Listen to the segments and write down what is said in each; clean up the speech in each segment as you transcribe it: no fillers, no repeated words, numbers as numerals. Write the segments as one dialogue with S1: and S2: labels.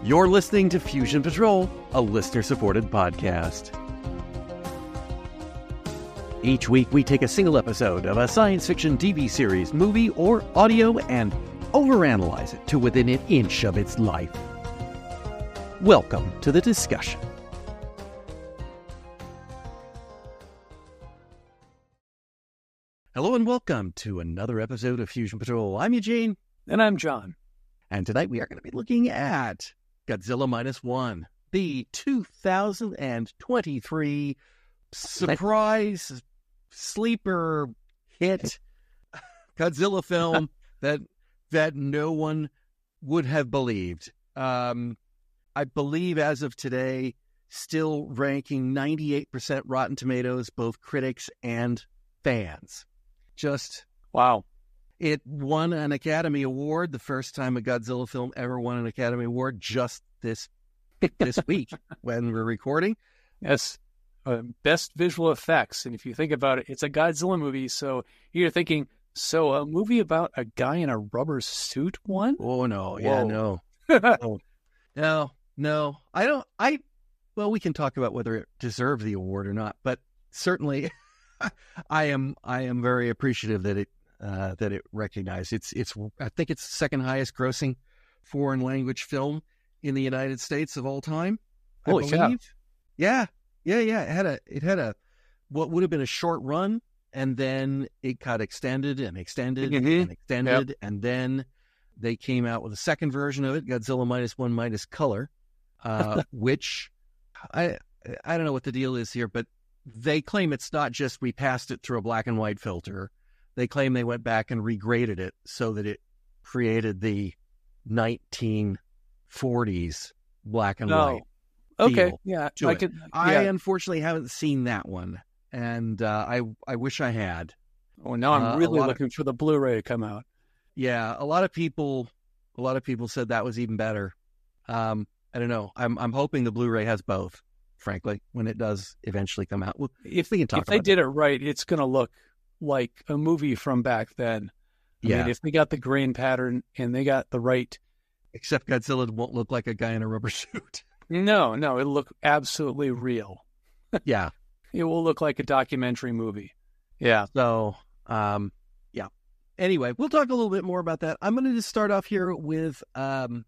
S1: You're listening to Fusion Patrol, a listener-supported podcast. Each week, we take a single episode of a science fiction TV series, movie, or audio and overanalyze it to within an inch of its life. Welcome to the discussion. Hello and welcome to another episode of Fusion Patrol. I'm Eugene.
S2: And I'm John.
S1: And tonight we are going to be looking at Godzilla Minus One, the 2023 surprise sleeper hit Godzilla film that no one would have believed. I believe as of today, still ranking 98% Rotten Tomatoes, both critics and fans. Just
S2: wow.
S1: It won an Academy Award, the first time a Godzilla film ever won an Academy Award, just this week when we're recording.
S2: Yes, best visual effects. And if you think about it, it's a Godzilla movie, so you're thinking, so a movie about a guy in a rubber suit won?
S1: Oh, no.
S2: Whoa.
S1: Yeah, no. No. Well, we can talk about whether it deserved the award or not, but certainly I am very appreciative that it recognized it's I think it's the second highest grossing foreign language film in the United States of all time.
S2: Holy cow.
S1: Yeah. It had a what would have been a short run, and then it got extended and extended and extended,
S2: Yep.
S1: and then they came out with a second version of it, Godzilla Minus One Minus Color, which I don't know what the deal is here, but they claim it's not just we passed it through a black and white filter. They claim they went back and regraded it so that it created the 1940s black and white.
S2: Okay, yeah.
S1: I unfortunately haven't seen that one, and I wish I had.
S2: Oh, now I'm really looking for the Blu-ray to come out.
S1: Yeah, a lot of people said that was even better. I don't know. I'm hoping the Blu-ray has both, frankly, when it does eventually come out. Well, if we can talk about
S2: they did it right, it's going to look like a movie from back then. I mean, if they got the grain pattern and they got the right...
S1: Except Godzilla won't look like a guy in a rubber suit.
S2: No, it'll look absolutely real.
S1: Yeah.
S2: It will look like a documentary movie. Yeah.
S1: So, yeah. Anyway, we'll talk a little bit more about that. I'm going to just start off here with, Godzilla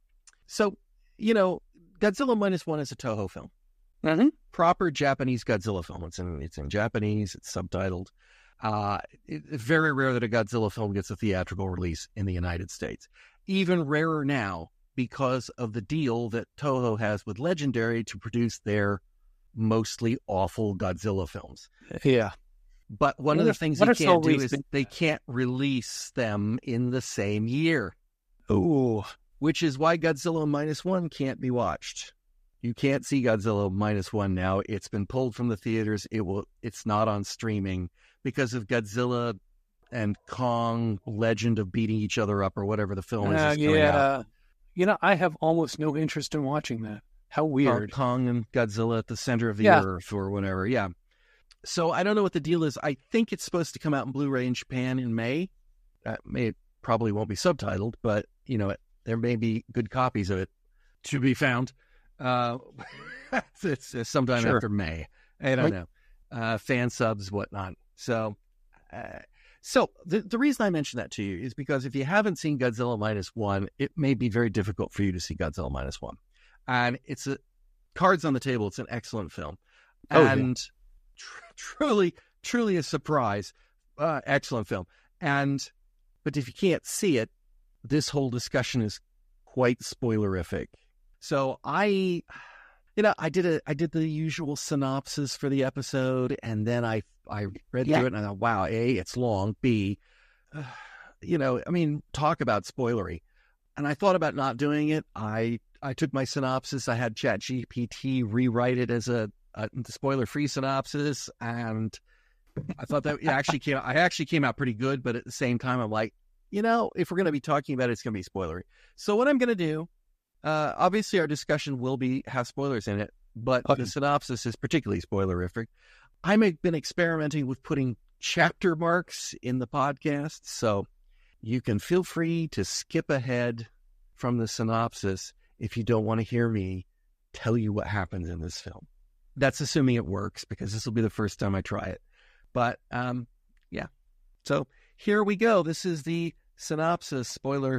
S1: Minus One is a Toho film.
S2: Mm-hmm.
S1: Proper Japanese Godzilla film. It's in Japanese. It's subtitled. It's very rare that a Godzilla film gets a theatrical release in the United States. Even rarer now because of the deal that Toho has with Legendary to produce their mostly awful Godzilla films.
S2: Yeah.
S1: But one of the things they can't do is they can't release them in the same year.
S2: Ooh.
S1: Which is why Godzilla Minus One can't be watched. You can't see Godzilla Minus One now. It's been pulled from the theaters. It's not on streaming because of Godzilla and Kong legend of beating each other up or whatever the film is coming out.
S2: I have almost no interest in watching that. How weird.
S1: Kong and Godzilla at the center of the earth or whatever. Yeah. So I don't know what the deal is. I think it's supposed to come out in Blu-ray in Japan in May. It probably won't be subtitled, but there may be good copies of it to be found. It's sometime after May. I don't know. Fan subs, whatnot. So the reason I mention that to you is because if you haven't seen Godzilla Minus One, it may be very difficult for you to see Godzilla Minus One. And it's cards on the table. It's an excellent film. Truly a surprise. Excellent film. But if you can't see it, this whole discussion is quite spoilerific. So I did the usual synopsis for the episode, and then I read through it, and I thought, wow, A, it's long, B, talk about spoilery. And I thought about not doing it. I took my synopsis, I had ChatGPT rewrite it as a spoiler-free synopsis, and I thought that I actually came out pretty good, but at the same time, I'm like, if we're going to be talking about it, it's going to be spoilery. So what I'm going to do, obviously our discussion will have spoilers in it, but the synopsis is particularly spoilerific. I've been experimenting with putting chapter marks in the podcast, so you can feel free to skip ahead from the synopsis if you don't want to hear me tell you what happens in this film. That's assuming it works, because this will be the first time I try it. But, yeah. So here we go. This is the synopsis. Spoiler.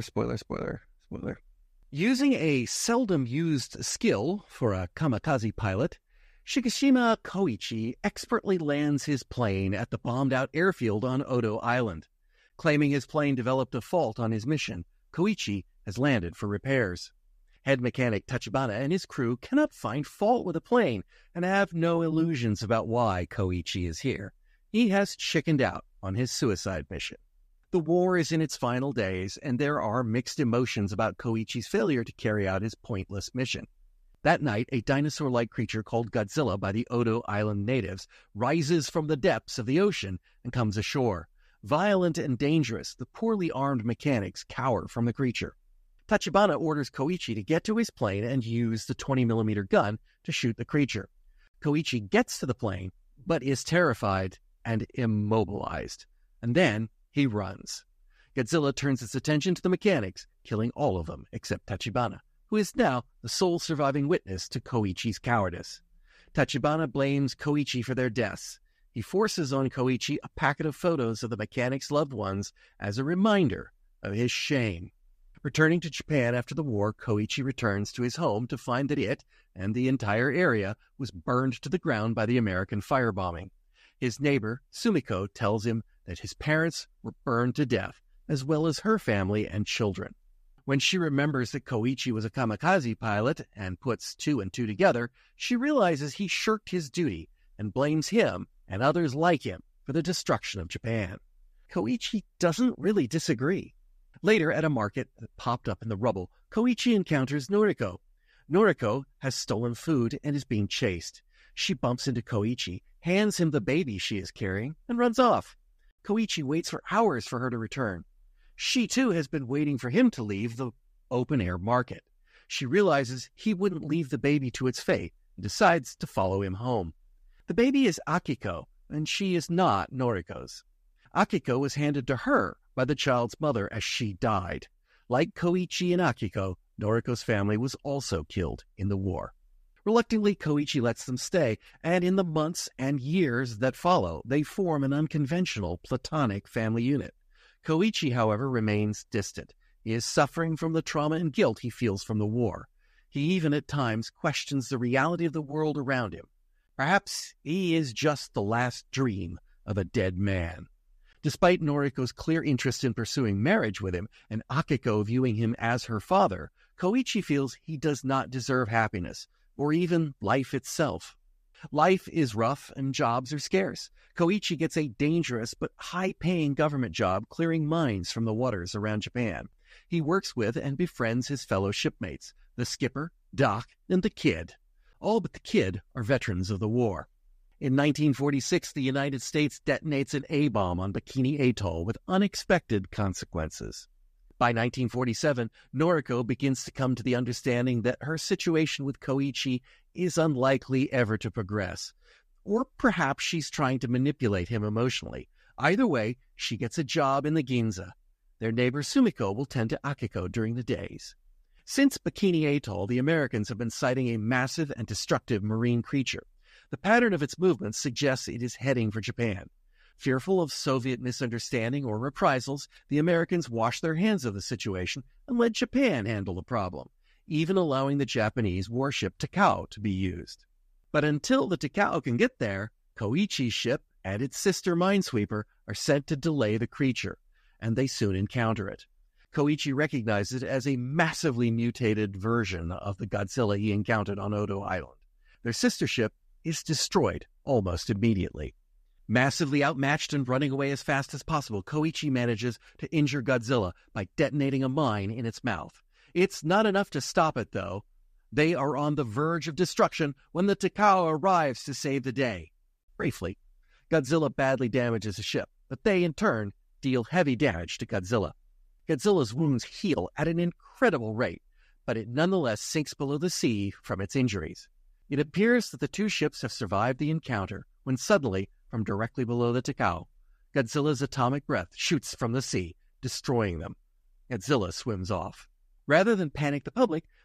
S1: Using a seldom used skill for a kamikaze pilot, Shigeshima Koichi expertly lands his plane at the bombed-out airfield on Odo Island. Claiming his plane developed a fault on his mission, Koichi has landed for repairs. Head mechanic Tachibana and his crew cannot find fault with the plane and have no illusions about why Koichi is here. He has chickened out on his suicide mission. The war is in its final days, and there are mixed emotions about Koichi's failure to carry out his pointless mission. That night, a dinosaur-like creature called Godzilla by the Odo Island natives rises from the depths of the ocean and comes ashore. Violent and dangerous, the poorly armed mechanics cower from the creature. Tachibana orders Koichi to get to his plane and use the 20mm gun to shoot the creature. Koichi gets to the plane, but is terrified and immobilized. And then he runs. Godzilla turns its attention to the mechanics, killing all of them except Tachibana, who is now the sole surviving witness to Koichi's cowardice. Tachibana blames Koichi for their deaths. He forces on Koichi a packet of photos of the mechanics' loved ones as a reminder of his shame. Returning to Japan after the war, Koichi returns to his home to find that it, and the entire area, was burned to the ground by the American firebombing. His neighbor, Sumiko, tells him that his parents were burned to death, as well as her family and children. When she remembers that Koichi was a kamikaze pilot and puts two and two together, she realizes he shirked his duty and blames him and others like him for the destruction of Japan. Koichi doesn't really disagree. Later, at a market that popped up in the rubble, Koichi encounters Noriko. Noriko has stolen food and is being chased. She bumps into Koichi, hands him the baby she is carrying, and runs off. Koichi waits for hours for her to return. She, too, has been waiting for him to leave the open-air market. She realizes he wouldn't leave the baby to its fate and decides to follow him home. The baby is Akiko, and she is not Noriko's. Akiko was handed to her by the child's mother as she died. Like Koichi and Akiko, Noriko's family was also killed in the war. Reluctantly, Koichi lets them stay, and in the months and years that follow, they form an unconventional platonic family unit. Koichi, however, remains distant. He is suffering from the trauma and guilt he feels from the war. He even at times questions the reality of the world around him. Perhaps he is just the last dream of a dead man. Despite Noriko's clear interest in pursuing marriage with him and Akiko viewing him as her father, Koichi feels he does not deserve happiness, or even life itself. Life is rough and jobs are scarce. Koichi gets a dangerous but high-paying government job clearing mines from the waters around Japan. He works with and befriends his fellow shipmates, the skipper, Doc, and the Kid. All but the Kid are veterans of the war. In 1946, the United States detonates an A-bomb on Bikini Atoll with unexpected consequences. By 1947, Noriko begins to come to the understanding that her situation with Koichi is unlikely ever to progress. Or perhaps she's trying to manipulate him emotionally. Either way, she gets a job in the Ginza. Their neighbor Sumiko will tend to Akiko during the days. Since Bikini Atoll, the Americans have been sighting a massive and destructive marine creature. The pattern of its movements suggests it is heading for Japan. Fearful of Soviet misunderstanding or reprisals, the Americans washed their hands of the situation and let Japan handle the problem, even allowing the Japanese warship Takao to be used. But until the Takao can get there, Koichi's ship and its sister Minesweeper are sent to delay the creature, and they soon encounter it. Koichi recognizes it as a massively mutated version of the Godzilla he encountered on Odo Island. Their sister ship is destroyed almost immediately. Massively outmatched and running away as fast as possible, Koichi manages to injure Godzilla by detonating a mine in its mouth. It's not enough to stop it, though. They are on the verge of destruction when the Takao arrives to save the day. Briefly, Godzilla badly damages the ship, but they, in turn, deal heavy damage to Godzilla. Godzilla's wounds heal at an incredible rate, but it nonetheless sinks below the sea from its injuries. It appears that the two ships have survived the encounter when suddenly, from directly below the Takao, Godzilla's atomic breath shoots from the sea, destroying them. Godzilla swims off. Rather than panic the public,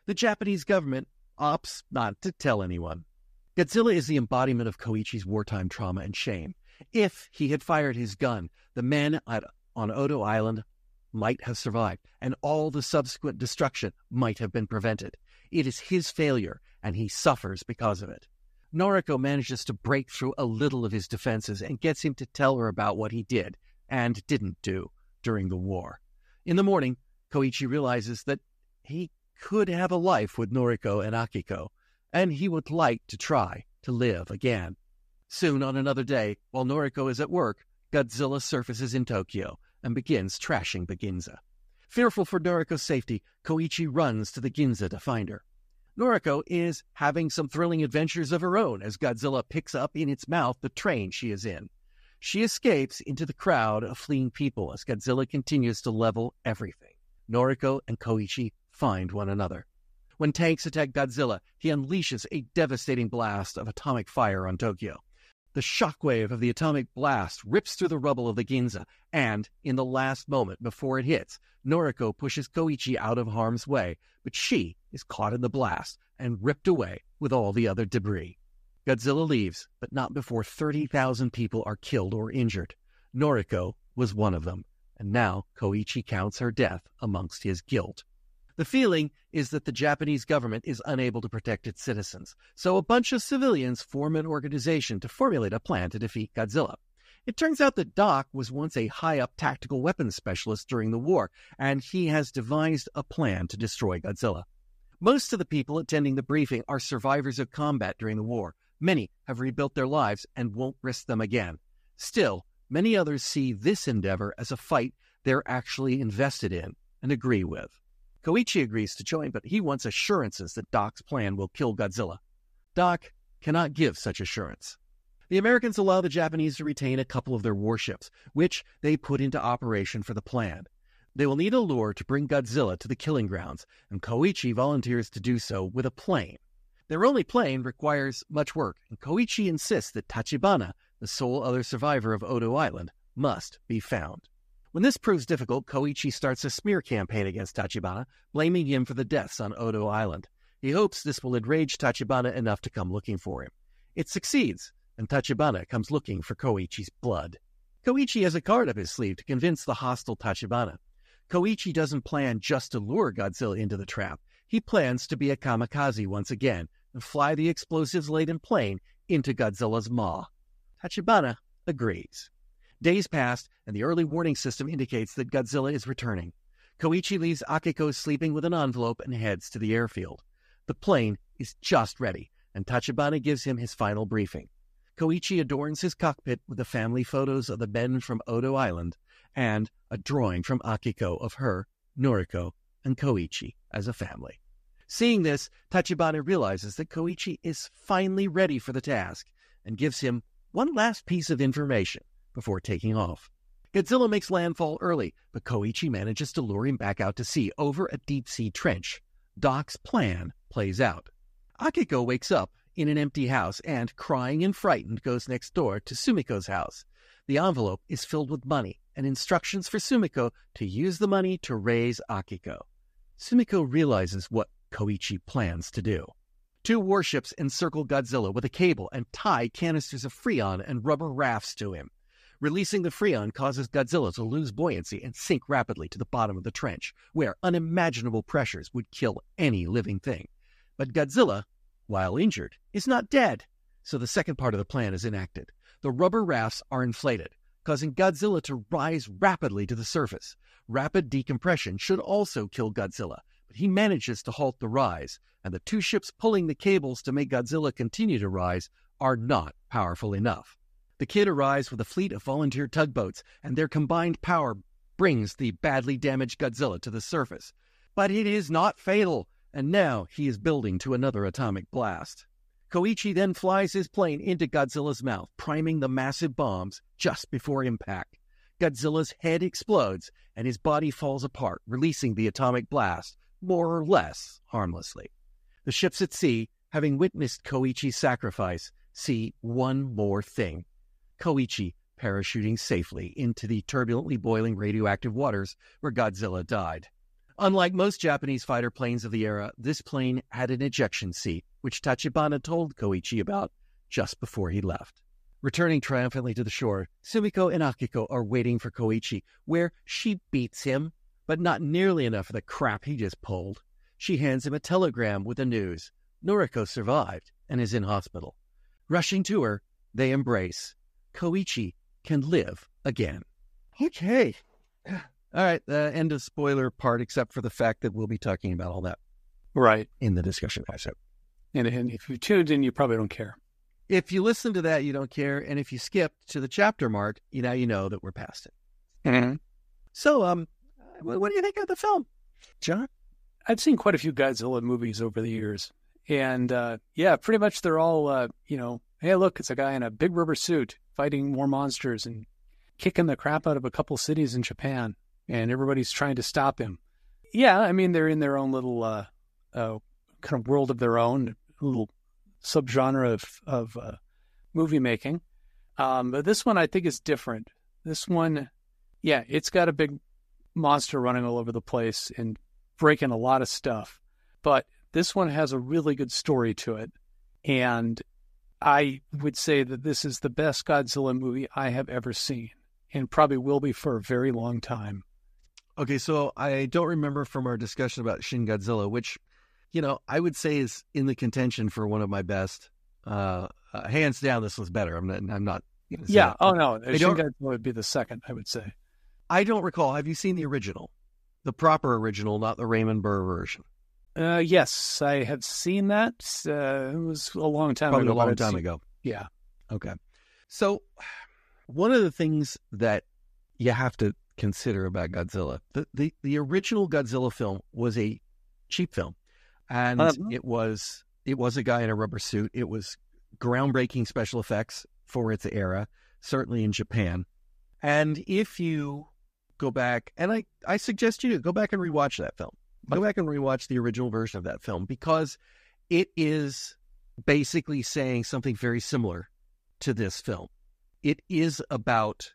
S1: The Japanese government opts not to tell anyone. Godzilla is the embodiment of Koichi's wartime trauma and shame. If he had fired his gun, the men on Odo Island might have survived, and all the subsequent destruction might have been prevented. It is his failure, and he suffers because of it. Noriko manages to break through a little of his defenses and gets him to tell her about what he did and didn't do during the war. In the morning, Koichi realizes that he could have a life with Noriko and Akiko, and he would like to try to live again. Soon, on another day, while Noriko is at work, Godzilla surfaces in Tokyo and begins trashing the Ginza. Fearful for Noriko's safety, Koichi runs to the Ginza to find her. Noriko is having some thrilling adventures of her own as Godzilla picks up in its mouth the train she is in. She escapes into the crowd of fleeing people as Godzilla continues to level everything. Noriko and Koichi find one another. When tanks attack Godzilla, he unleashes a devastating blast of atomic fire on Tokyo. The shockwave of the atomic blast rips through the rubble of the Ginza, and, in the last moment before it hits, Noriko pushes Koichi out of harm's way, but she is caught in the blast and ripped away with all the other debris. Godzilla leaves, but not before 30,000 people are killed or injured. Noriko was one of them, and now Koichi counts her death amongst his guilt. The feeling is that the Japanese government is unable to protect its citizens, so a bunch of civilians form an organization to formulate a plan to defeat Godzilla. It turns out that Doc was once a high-up tactical weapons specialist during the war, and he has devised a plan to destroy Godzilla. Most of the people attending the briefing are survivors of combat during the war. Many have rebuilt their lives and won't risk them again. Still, many others see this endeavor as a fight they're actually invested in and agree with. Koichi agrees to join, but he wants assurances that Doc's plan will kill Godzilla. Doc cannot give such assurance. The Americans allow the Japanese to retain a couple of their warships, which they put into operation for the plan. They will need a lure to bring Godzilla to the killing grounds, and Koichi volunteers to do so with a plane. Their only plane requires much work, and Koichi insists that Tachibana, the sole other survivor of Odo Island, must be found. When this proves difficult, Koichi starts a smear campaign against Tachibana, blaming him for the deaths on Odo Island. He hopes this will enrage Tachibana enough to come looking for him. It succeeds, and Tachibana comes looking for Koichi's blood. Koichi has a card up his sleeve to convince the hostile Tachibana. Koichi doesn't plan just to lure Godzilla into the trap. He plans to be a kamikaze once again and fly the explosives-laden plane into Godzilla's maw. Tachibana agrees. Days pass, and the early warning system indicates that Godzilla is returning. Koichi leaves Akiko sleeping with an envelope and heads to the airfield. The plane is just ready, and Tachibana gives him his final briefing. Koichi adorns his cockpit with the family photos of the men from Odo Island and a drawing from Akiko of her, Noriko, and Koichi as a family. Seeing this, Tachibana realizes that Koichi is finally ready for the task and gives him one last piece of information before taking off. Godzilla makes landfall early, but Koichi manages to lure him back out to sea over a deep-sea trench. Doc's plan plays out. Akiko wakes up in an empty house and, crying and frightened, goes next door to Sumiko's house. The envelope is filled with money and instructions for Sumiko to use the money to raise Akiko. Sumiko realizes what Koichi plans to do. 2 warships encircle Godzilla with a cable and tie canisters of Freon and rubber rafts to him. Releasing the Freon causes Godzilla to lose buoyancy and sink rapidly to the bottom of the trench, where unimaginable pressures would kill any living thing. But Godzilla, while injured, is not dead, so the second part of the plan is enacted. The rubber rafts are inflated, causing Godzilla to rise rapidly to the surface. Rapid decompression should also kill Godzilla, but he manages to halt the rise, and the 2 ships pulling the cables to make Godzilla continue to rise are not powerful enough. The Kid arrives with a fleet of volunteer tugboats, and their combined power brings the badly damaged Godzilla to the surface. But it is not fatal, and now he is building to another atomic blast. Koichi then flies his plane into Godzilla's mouth, priming the massive bombs just before impact. Godzilla's head explodes, and his body falls apart, releasing the atomic blast, more or less harmlessly. The ships at sea, having witnessed Koichi's sacrifice, see one more thing. Koichi parachuting safely into the turbulently boiling radioactive waters where Godzilla died. Unlike most Japanese fighter planes of the era, this plane had an ejection seat, which Tachibana told Koichi about just before he left. Returning triumphantly to the shore, Sumiko and Akiko are waiting for Koichi, where she beats him, but not nearly enough of the crap he just pulled. She hands him a telegram with the news. Noriko survived and is in hospital. Rushing to her, they embrace. Koichi can live again. Okay. All right, end of spoiler part, except for the fact that we'll be talking about all that
S2: Right.
S1: in the discussion episode.
S2: And if you tuned in, you probably don't care.
S1: If you listen to that, you don't care. And if you skip to the chapter mark, you know that we're past it.
S2: Mm-hmm.
S1: So, what do you think of the film, John?
S2: I've seen quite a few Godzilla movies over the years. And, pretty much they're all, hey, look, it's a guy in a big rubber suit fighting more monsters and kicking the crap out of a couple cities in Japan. And everybody's trying to stop him. Yeah, I mean, they're in their own little kind of world of their own, little subgenre of movie making. But this one I think is different. This one, it's got a big monster running all over the place and breaking a lot of stuff. But this one has a really good story to it. And I would say that this is the best Godzilla movie I have ever seen, and probably will be for a very long time.
S1: Okay, so I don't remember from our discussion about Shin Godzilla, which, I would say is in the contention for one of my best. Hands down, this was better. I'm not.
S2: Yeah. Oh no, Shin Godzilla would be the second, I would say.
S1: I don't recall. Have you seen the original, the proper original, not the Raymond Burr version?
S2: Yes, I have seen that. It was a long time ago.
S1: Probably a long time ago.
S2: Yeah.
S1: Okay. So, one of the things that you have to consider about Godzilla, the original Godzilla film was a cheap film, and it was a guy in a rubber suit. It was groundbreaking special effects for its era, certainly in Japan. And if you go back, and I suggest you to go back and rewatch that film. Go back and rewatch the original version of that film, because it is basically saying something very similar to this film. It is about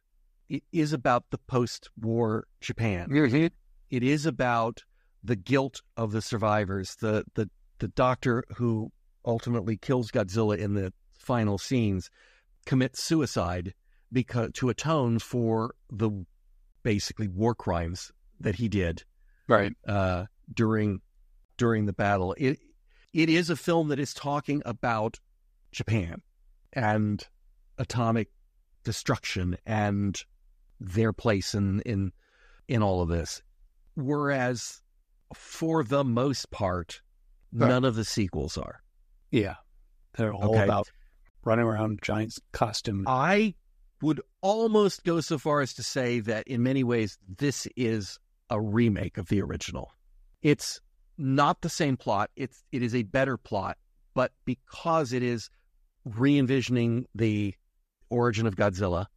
S1: the post-war Japan.
S2: Mm-hmm.
S1: It is about the guilt of the survivors. The doctor who ultimately kills Godzilla in the final scenes commits suicide to atone for the basically war crimes that he did.
S2: Right.
S1: During the battle. It is a film that is talking about Japan and atomic destruction and their place in all of this. Whereas for the most part, none of the sequels are.
S2: Yeah. They're all about running around giant costume.
S1: I would almost go so far as to say that in many ways this is a remake of the original. It's not the same plot. It is a better plot, but because it is re-envisioning the origin of Godzilla,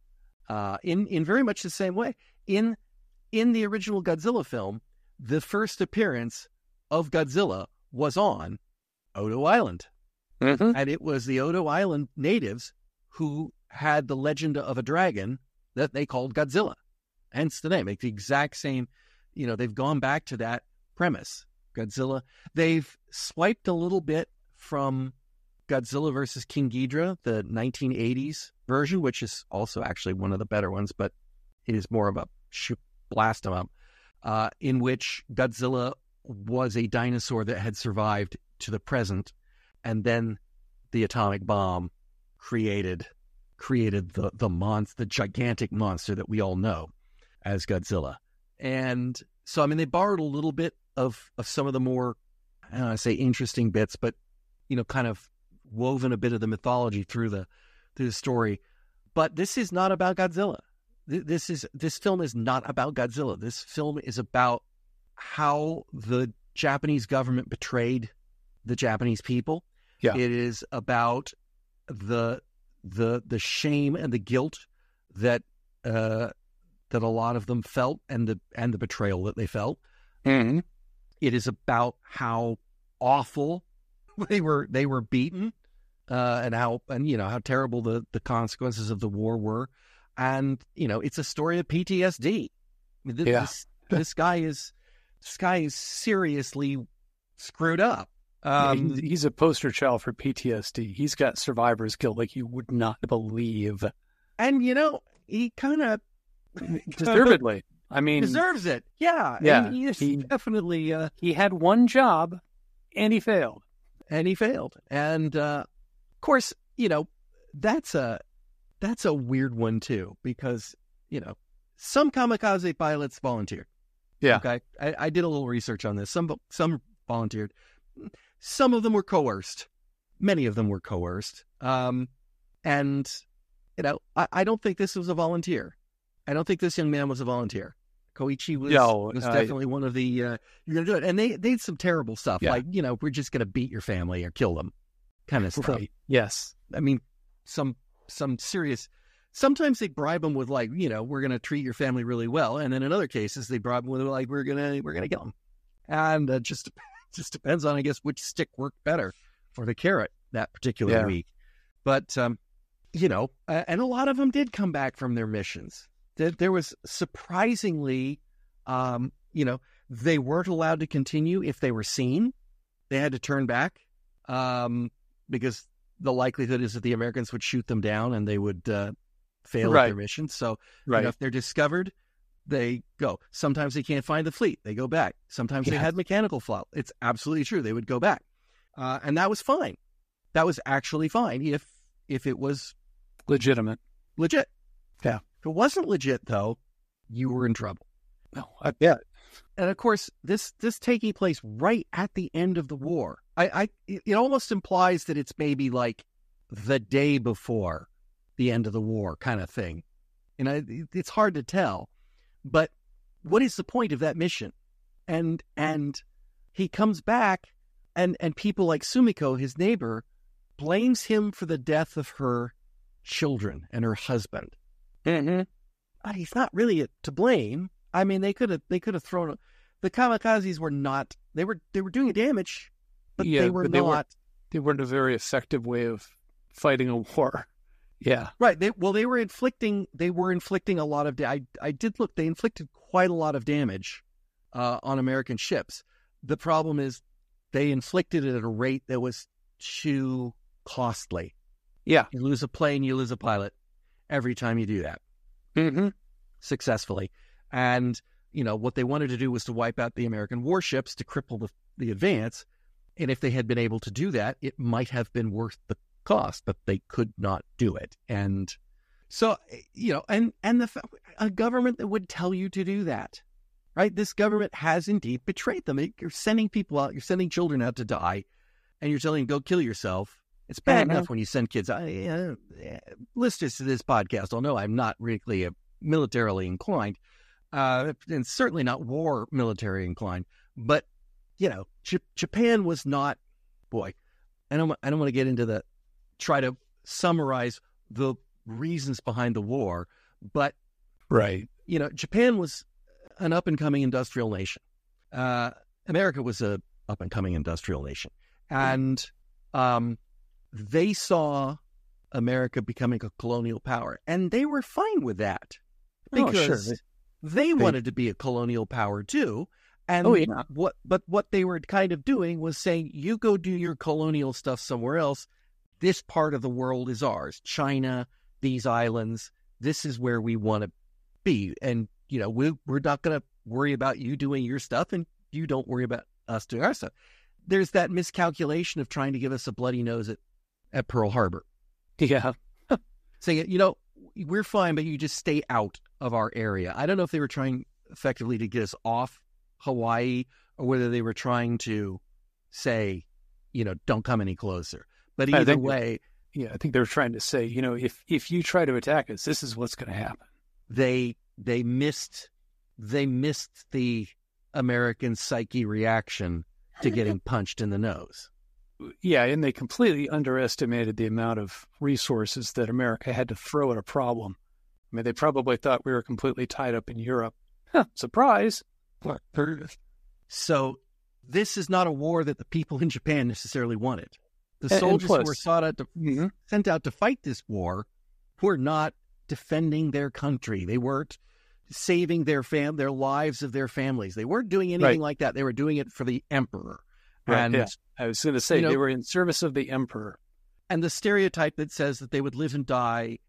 S1: in very much the same way. In the original Godzilla film, the first appearance of Godzilla was on Odo Island.
S2: Mm-hmm.
S1: And it was the Odo Island natives who had the legend of a dragon that they called Godzilla. Hence the name. It's the exact same, they've gone back to that premise. Godzilla. They've swiped a little bit from Godzilla versus King Ghidorah, the 1980s version, which is also actually one of the better ones, but it is more of a blast them up, in which Godzilla was a dinosaur that had survived to the present, and then the atomic bomb created the gigantic monster that we all know as Godzilla. And so, they borrowed a little bit of some of the more, I don't want to say interesting bits, but, kind of woven a bit of the mythology through the story. But this is not about Godzilla. This film is not about Godzilla. This film is about how the Japanese government betrayed the Japanese people.
S2: Yeah.
S1: It is about the shame and the guilt that a lot of them felt, and the betrayal that they felt.
S2: Mm-hmm.
S1: It is about how awful they were beaten, and how terrible the consequences of the war were. And it's a story of PTSD. This guy is this guy is seriously screwed up.
S2: He's a poster child for PTSD. He's got survivor's guilt like you would not believe.
S1: And, he kind of
S2: deservedly. I mean,
S1: deserves it. Yeah.
S2: Yeah.
S1: And he definitely.
S2: He had one job and he failed.
S1: And, of course, that's a weird one, too, because, some kamikaze pilots volunteered.
S2: Yeah.
S1: Okay. I did a little research on this. Some volunteered. Some of them were coerced. Many of them were coerced. And, I don't think this was a volunteer. I don't think this young man was a volunteer. Koichi was definitely one of the, you're going to do it. And they did some terrible stuff.
S2: Yeah.
S1: Like, we're just going to beat your family or kill them kind of stuff.
S2: Right. Yes.
S1: I mean, some serious, sometimes they bribe them with like, we're going to treat your family really well. And then in other cases, they bribe them with like, we're going to kill them. And just depends on, I guess, which stick worked better for the carrot that particular week. But, and a lot of them did come back from their missions. There was surprisingly, they weren't allowed to continue if they were seen. They had to turn back because the likelihood is that the Americans would shoot them down and they would fail at their mission. So if they're discovered, they go. Sometimes they can't find the fleet. They go back. Sometimes they had mechanical flaw. It's absolutely true. They would go back. And that was fine. That was actually fine if it was
S2: legit. Yeah.
S1: If it wasn't legit, though, you were in trouble.
S2: No, I bet.
S1: And of course, this taking place right at the end of the war. It almost implies that it's maybe like the day before the end of the war kind of thing. It's hard to tell. But what is the point of that mission? And he comes back, and people like Sumiko, his neighbor, blames him for the death of her children and her husband.
S2: Mm-hmm.
S1: He's not really to blame. I mean, they could have thrown the kamikazes were not. They were doing damage, but they were not.
S2: They weren't a very effective way of fighting a war. Yeah.
S1: Right. They were inflicting a lot of I did look, they inflicted quite a lot of damage on American ships. The problem is they inflicted it at a rate that was too costly.
S2: Yeah.
S1: You lose a plane, you lose a pilot every time you do that.
S2: Mm-hmm.
S1: Successfully. And, what they wanted to do was to wipe out the American warships to cripple the advance. And if they had been able to do that, it might have been worth the cost, but they could not do it. And so, a government that would tell you to do that, right? This government has indeed betrayed them. You're sending people out, you're sending children out to die, and you're telling them, go kill yourself. It's bad enough when you send kids. Listeners to this podcast will know I'm not really militarily inclined, and certainly not war military inclined. But, Japan was not, boy, I don't want to get into try to summarize the reasons behind the war, but Japan was an up-and-coming industrial nation. America was a up-and-coming industrial nation, and they saw America becoming a colonial power, and they were fine with that because they wanted to be a colonial power too. And what they were kind of doing was saying, you go do your colonial stuff somewhere else. This part of the world is ours. China, these islands, this is where we want to be. And, we're not going to worry about you doing your stuff, and you don't worry about us doing our stuff. There's that miscalculation of trying to give us a bloody nose at Pearl Harbor.
S2: Yeah.
S1: Saying, we're fine, but you just stay out of our area. I don't know if they were trying effectively to get us off Hawaii or whether they were trying to say, don't come any closer. But either way,
S2: I think they were trying to say, if you try to attack us, this is what's going to happen.
S1: They missed the American psyche reaction to getting punched in the nose.
S2: Yeah, and they completely underestimated the amount of resources that America had to throw at a problem. I mean, they probably thought we were completely tied up in Europe. Surprise!
S1: So this is not a war that the people in Japan necessarily wanted. The soldiers who were sent out to fight this war were not defending their country. They weren't saving their lives of their families. They weren't doing anything like that. They were doing it for the emperor.
S2: Right.
S1: And,
S2: yeah. I was going to say, they were in service of the emperor.
S1: And the stereotype that says that they would live and die,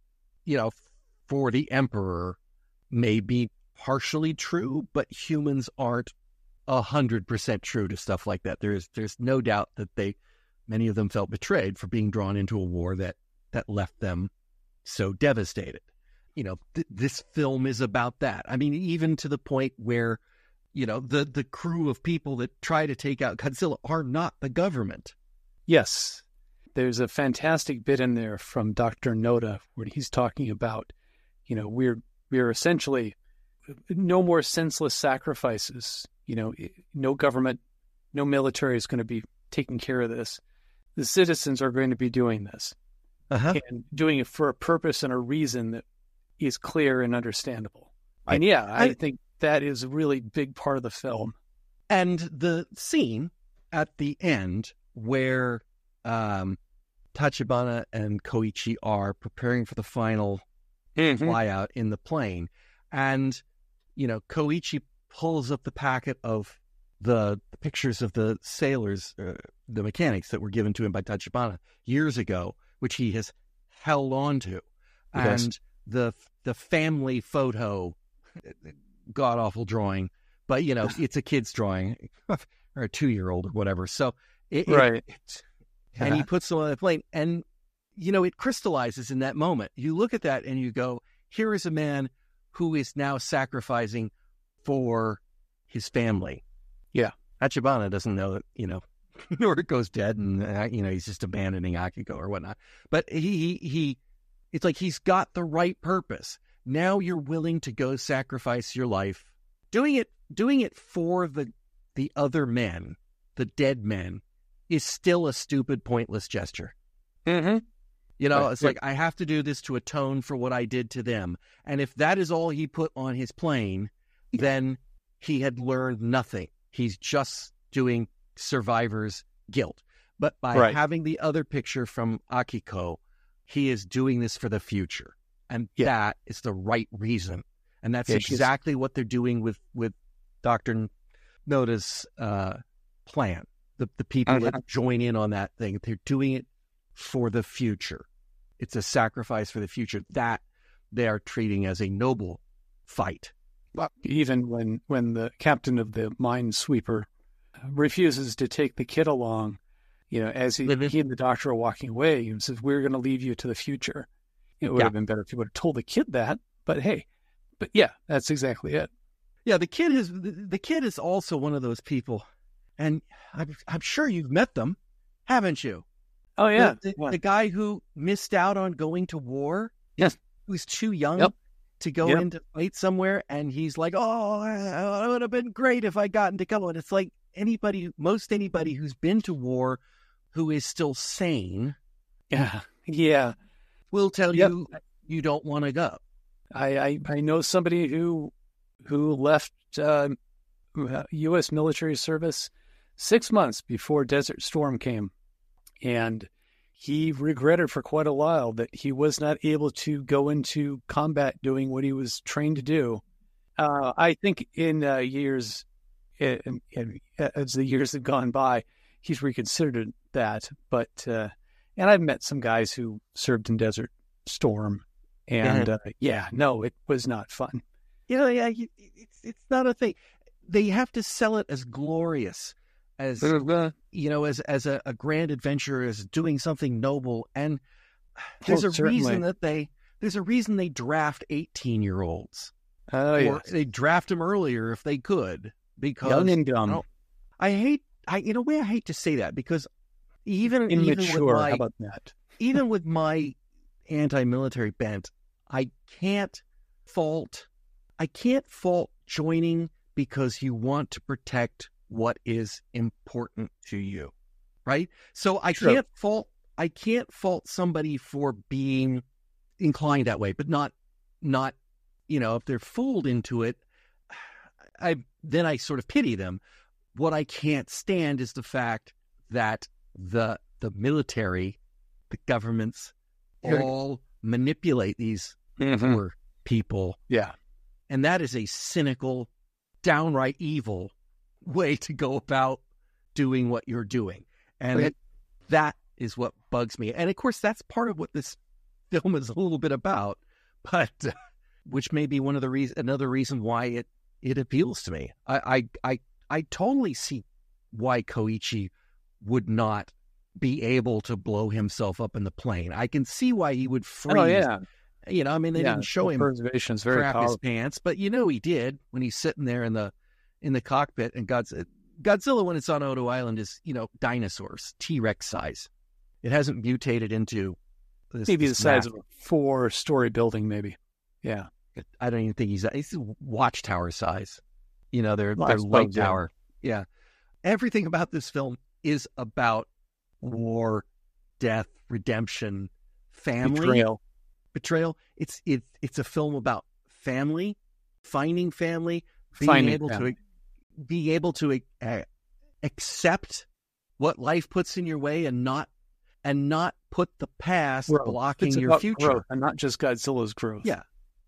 S1: for the emperor may be partially true, but humans aren't 100% true to stuff like that. There's no doubt that many of them felt betrayed for being drawn into a war that left them so devastated. This film is about that. I mean, even to the point where, the crew of people that try to take out Godzilla are not the government.
S2: Yes. There's a fantastic bit in there from Dr. Noda where he's talking about, we're essentially no more senseless sacrifices. No government, no military is going to be taking care of this. The citizens are going to be doing this and doing it for a purpose and a reason that is clear and understandable. And I think that is a really big part of the film.
S1: And the scene at the end where Tachibana and Koichi are preparing for the final flyout in the plane, and Koichi pulls up the packet of the pictures of the sailors, the mechanics that were given to him by Tachibana years ago, which he has held on to, and the family photo, god-awful drawing, but, it's a kid's drawing, or a 2-year-old or whatever. So, and he puts them on the plane, and, it crystallizes in that moment. You look at that and you go, here is a man who is now sacrificing for his family.
S2: Yeah.
S1: Tachibana doesn't know that, Noriko's dead and, he's just abandoning Akiko or whatnot. But it's like he's got the right purpose. Now you're willing to go sacrifice your life, doing it for the other men, the dead men, is still a stupid, pointless gesture.
S2: Mm-hmm.
S1: It's like, I have to do this to atone for what I did to them. And if that is all he put on his plane, then he had learned nothing. He's just doing survivor's guilt. But by having the other picture from Akiko, he is doing this for the future. And that is the right reason. And that's exactly what they're doing with Dr. Noda's plan. The people that join in on that thing, they're doing it for the future. It's a sacrifice for the future that they are treating as a noble fight.
S2: Even when the captain of the minesweeper refuses to take the kid along, as he and the doctor are walking away, he says, "We're going to leave you to the future." It would have been better if he would have told the kid that, but hey, that's exactly it.
S1: Yeah, the kid is also one of those people, and I'm sure you've met them, haven't you?
S2: Oh yeah,
S1: the guy who missed out on going to war.
S2: Yes,
S1: who's too young to go in to fight somewhere, and he's like, "Oh, it would have been great if I gotten to go." And it's like most anybody who's been to war, who is still sane, will tell you you don't want to go.
S2: I know somebody who left U.S. military service 6 months before Desert Storm came, and he regretted for quite a while that he was not able to go into combat doing what he was trained to do. I think in years, as the years have gone by, he's reconsidered that. But and I've met some guys who served in Desert Storm, and it was not fun.
S1: It's not a thing. They have to sell it as glorious, as as a grand adventure, as doing something noble. And there's a reason they draft 18-year-olds. Or they draft them earlier if they could, because
S2: young and dumb.
S1: I hate to say that, because even
S2: immature. How about that?
S1: Even with my anti-military bent, I can't fault joining because you want to protect what is important to you, right? So I can't fault somebody for being inclined that way, but not if they're fooled into it, then I sort of pity them. What I can't stand is the fact that the military, the governments, all manipulate these poor people.
S2: Yeah.
S1: And that is a cynical, downright evil way to go about doing what you're doing. And that is what bugs me. And of course, that's part of what this film is a little bit about, but which may be another reason why it appeals to me. I totally see why Koichi would not be able to blow himself up in the plane. I can see why he would freeze.
S2: Oh, yeah.
S1: You know, I mean, they didn't show him
S2: preservation's very
S1: crap
S2: powerful.
S1: his pants, but you know he did when he's sitting there in the cockpit. And Godzilla, when it's on Odo Island, is, you know, dinosaurs, T-Rex size. It hasn't mutated into this,
S2: Maybe
S1: this
S2: the size of a 4-story building, maybe. Yeah.
S1: I don't even think he's watchtower size. You know, they're
S2: Well,
S1: light tower. Yeah. Everything about this film is about war, death, redemption, family, betrayal. It's a film about family, finding family, being able to accept what life puts in your way and not put the past blocking your future.
S2: Growth, and not just Godzilla's growth.
S1: Yeah.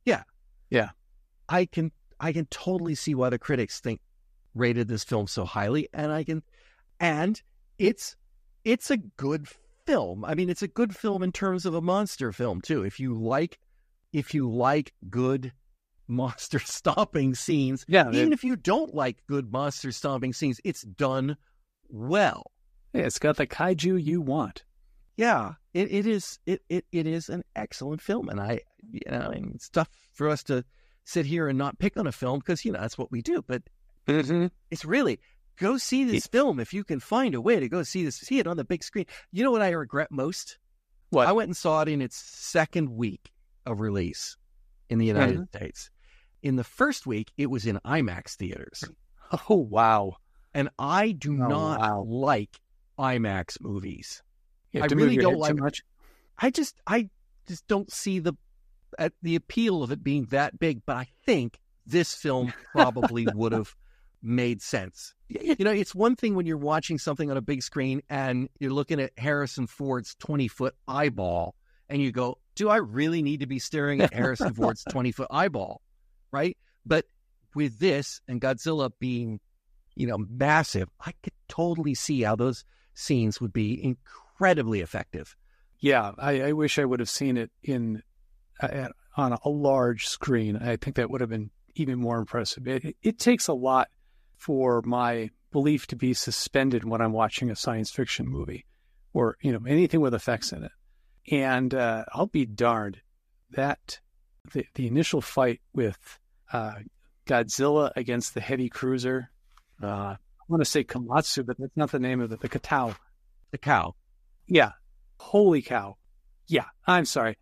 S1: I can totally see why the critics rated this film so highly, and it's a good film. I mean, it's a good film in terms of a monster film too. If you like good monster stomping scenes, even if you don't like good monster stomping scenes, it's done well.
S2: Yeah, it's got the kaiju you want.
S1: Yeah, it is an excellent film, and it's tough for us to sit here and not pick on a film because, you know, that's what we do. But it's really, go see this film if you can find a way to go see it on the big screen. You know what I regret most?
S2: What?
S1: I went and saw it in its second week of release in the United States. In the first week, it was in IMAX theaters.
S2: Oh, wow.
S1: And I do not like IMAX movies.
S2: I really don't like much.
S1: I just don't see the appeal of it being that big, but I think this film probably would have made sense. You know, it's one thing when you're watching something on a big screen and you're looking at Harrison Ford's 20-foot eyeball and you go, do I really need to be staring at Harrison Ford's 20-foot eyeball? Right? But with this and Godzilla being, you know, massive, I could totally see how those scenes would be incredibly effective.
S2: Yeah, I wish I would have seen it on a large screen. I think that would have been even more impressive. It takes a lot for my belief to be suspended when I'm watching a science fiction movie or, you know, anything with effects in it. And I'll be darned that the initial fight with Godzilla against the heavy cruiser, I want to say Komatsu, but that's not the name of it, the Katao.
S1: The cow.
S2: Yeah. Holy cow. Yeah, I'm sorry.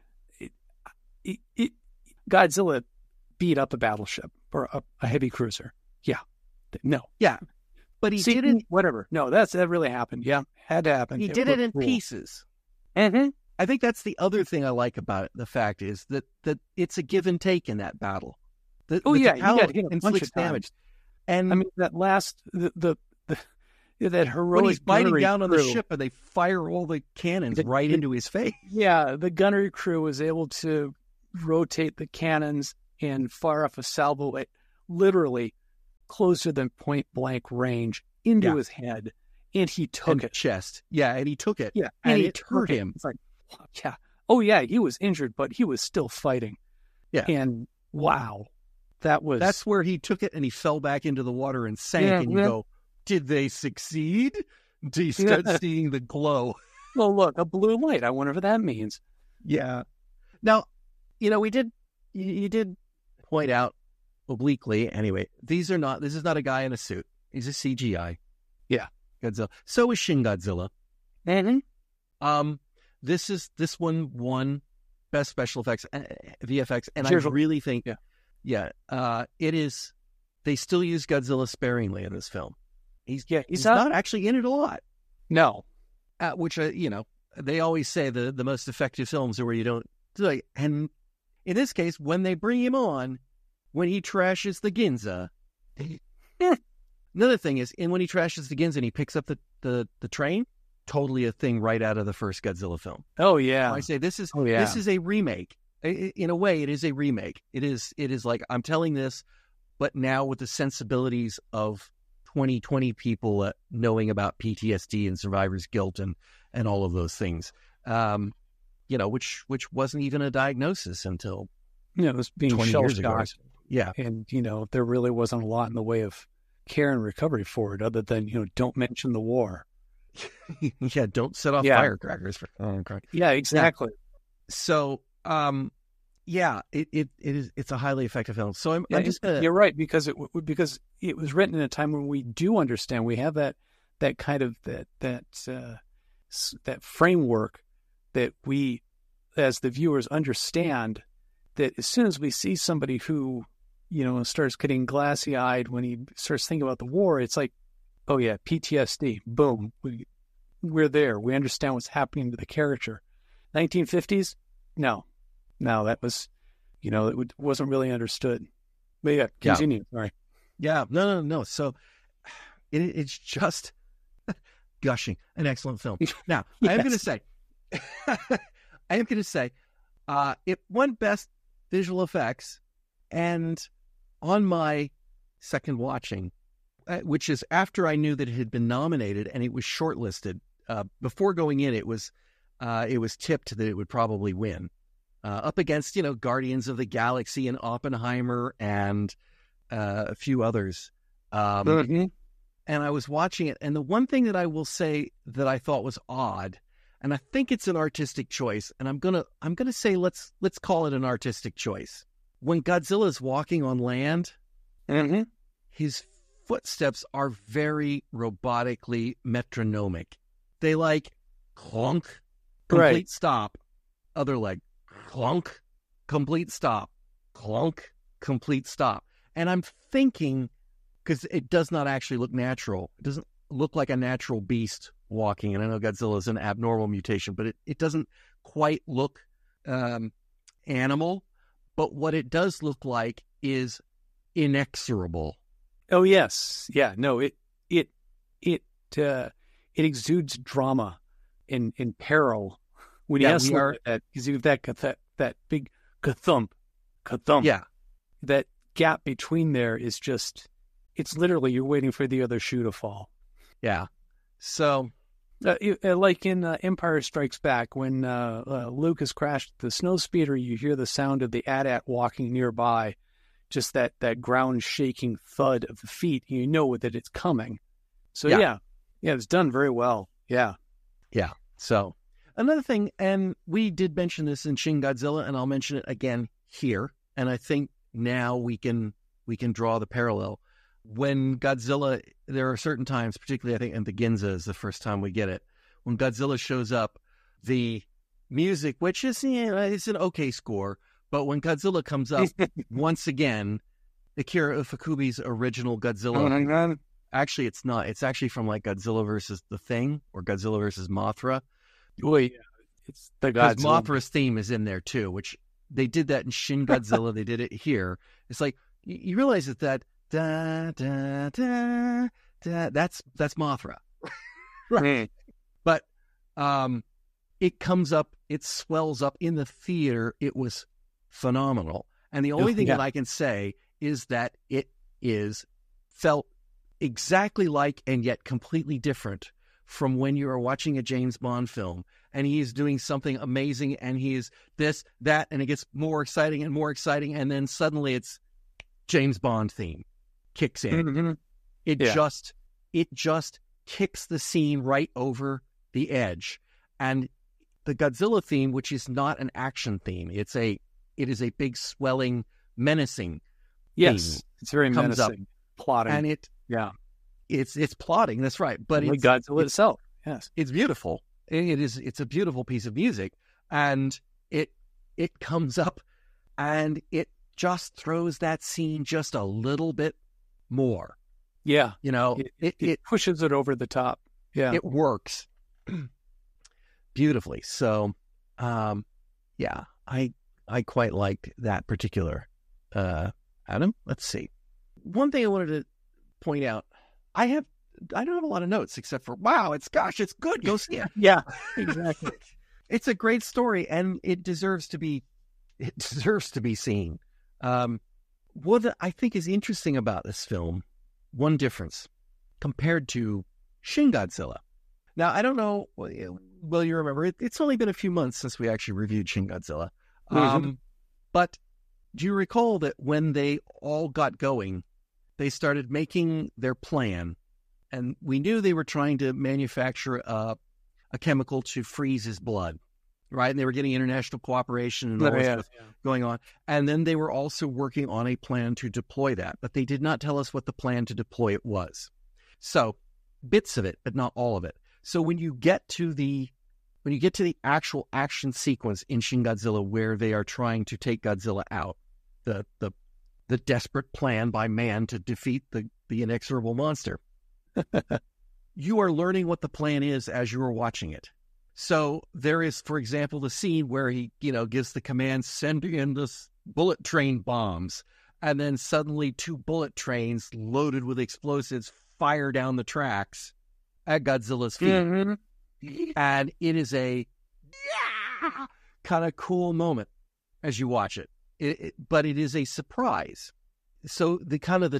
S2: Godzilla beat up a battleship or a heavy cruiser. Yeah. No.
S1: Yeah. But he did it.
S2: Whatever. No, that really happened. Yeah. Had to happen.
S1: He did it in pieces.
S2: Mm-hmm.
S1: I think that's the other thing I like about it. The fact is that it's a give and take in that battle.
S2: He got hit a bunch of damage.
S1: And
S2: I mean, that last, that heroic,
S1: when he's biting down on the
S2: crew,
S1: ship and they fire all the cannons right into his face.
S2: Yeah, the gunnery crew was able to rotate the cannons and fire off a salvo at literally closer than point blank range into his head, and he took it.
S1: Chest. Yeah, and he took it.
S2: Yeah,
S1: and it hurt him.
S2: It's like, yeah. Oh, yeah, he was injured, but he was still fighting.
S1: Yeah.
S2: And wow, that's
S1: where he took it and he fell back into the water and sank, and you go, did they succeed? Do you start seeing the glow?
S2: Well, look, a blue light. I wonder what that means.
S1: Yeah. Now, you know, you did point out obliquely, anyway, this is not a guy in a suit. He's a CGI.
S2: Yeah.
S1: Godzilla. So is Shin Godzilla.
S2: Mm-hmm.
S1: This one won Best Special Effects, VFX, and I really think, it is, they still use Godzilla sparingly in this film. He's not actually in it a lot.
S2: No.
S1: Which, they always say the most effective films are where you don't do it. And in this case, when they bring him on, when he trashes the Ginza, another thing is, when he trashes the Ginza and he picks up the train, totally a thing right out of the first Godzilla film.
S2: Oh, yeah.
S1: I say this is a remake. In a way, it is a remake. It is like, I'm telling this, but now with the sensibilities of 2020 people knowing about PTSD and survivor's guilt and all of those things, which wasn't even a diagnosis until
S2: it was being
S1: 20 years ago. Yeah.
S2: And, there really wasn't a lot in the way of care and recovery for it other than, don't mention the war.
S1: Yeah, don't set off firecrackers.
S2: Yeah, exactly.
S1: Yeah. So, it's a highly effective film. So I'm just gonna...
S2: You're right, because it was written in a time when we do understand. We have that kind of that framework that we, as the viewers, understand that as soon as we see somebody who, starts getting glassy-eyed when he starts thinking about the war, it's like, oh yeah, PTSD, boom, we're there. We understand what's happening to the character. 1950s, no, that was, it wasn't really understood. But yeah, continue.
S1: Yeah.
S2: Sorry.
S1: Yeah, no. So it's just gushing, an excellent film. Now, yes. I am going to say, it won Best Visual Effects, and on my second watching, which is after I knew that it had been nominated and it was shortlisted, before going in, it was tipped that it would probably win, up against, Guardians of the Galaxy and Oppenheimer and a few others. And I was watching it, and the one thing that I will say that I thought was odd, and I think it's an artistic choice, and I'm gonna say let's call it an artistic choice. When Godzilla's walking on land, his footsteps are very robotically metronomic. They like clunk, complete stop, other leg, clunk, complete stop, clunk, complete stop. And I'm thinking, because it does not actually look natural. It doesn't look like a natural beast walking. And I know Godzilla is an abnormal mutation, but it doesn't quite look animal. But what it does look like is inexorable.
S2: Oh yes, yeah. No, it exudes drama in peril when you have that, because you have that big ka-thump.
S1: Yeah,
S2: that gap between there is just, it's literally you're waiting for the other shoe to fall.
S1: Yeah. So,
S2: like in Empire Strikes Back, when Luke has crashed the snowspeeder, you hear the sound of the AT-AT walking nearby, just that ground shaking thud of the feet. You know that it's coming. So yeah, it's done very well. Yeah.
S1: So another thing, and we did mention this in Shin Godzilla, and I'll mention it again here. And I think now we can draw the parallel. When Godzilla, there are certain times, particularly I think in the Ginza is the first time we get it. When Godzilla shows up, the music, which is it's an okay score, but when Godzilla comes up once again, Akira Ifukube's original Godzilla. Actually, it's not. It's actually from like Godzilla versus the Thing or Godzilla versus Mothra.
S2: Oh yeah, it's the Godzilla.
S1: Because Mothra's theme is in there too, which they did that in Shin Godzilla. They did it here. It's like you realize that da da da da. That's Mothra, right? But it comes up, it swells up in the theater. It was phenomenal, and the only thing that I can say is that it felt exactly like and yet completely different from when you are watching a James Bond film and he is doing something amazing and he is this, that, and it gets more exciting, and then suddenly it's James Bond theme kicks in. Mm-hmm. It just kicks the scene right over the edge. And the Godzilla theme, which is not an action theme, it is a big swelling, menacing theme.
S2: It's very menacing, plotting.
S1: And it's plotting, that's right. But
S2: it's Godzilla itself. Yes.
S1: It's beautiful. It's a beautiful piece of music. And it comes up and it just throws that scene just a little bit more.
S2: Yeah.
S1: It
S2: pushes it over the top. Yeah.
S1: It works beautifully. So I quite liked that particular Adam. Let's see. One thing I wanted to point out, I don't have a lot of notes except for, wow, it's good. Go see it.
S2: Yeah, exactly.
S1: It's a great story and it deserves to be it deserves to be seen. What I think is interesting about this film, one difference compared to Shin Godzilla. Now, I don't know, well, you remember, it's only been a few months since we actually reviewed Shin Godzilla. But do you recall that when they all got going, they started making their plan, and we knew they were trying to manufacture a chemical to freeze his blood, right? And they were getting international cooperation and all this stuff going on. And then they were also working on a plan to deploy that, but they did not tell us what the plan to deploy it was. So bits of it, but not all of it. So when you get to the actual action sequence in Shin Godzilla where they are trying to take Godzilla out, the desperate plan by man to defeat the inexorable monster, you are learning what the plan is as you are watching it. So there is, for example, the scene where he, gives the command, send in this bullet train bombs, and then suddenly 2 bullet trains loaded with explosives fire down the tracks at Godzilla's feet. And it is a kind of cool moment as you watch it. But it is a surprise. So the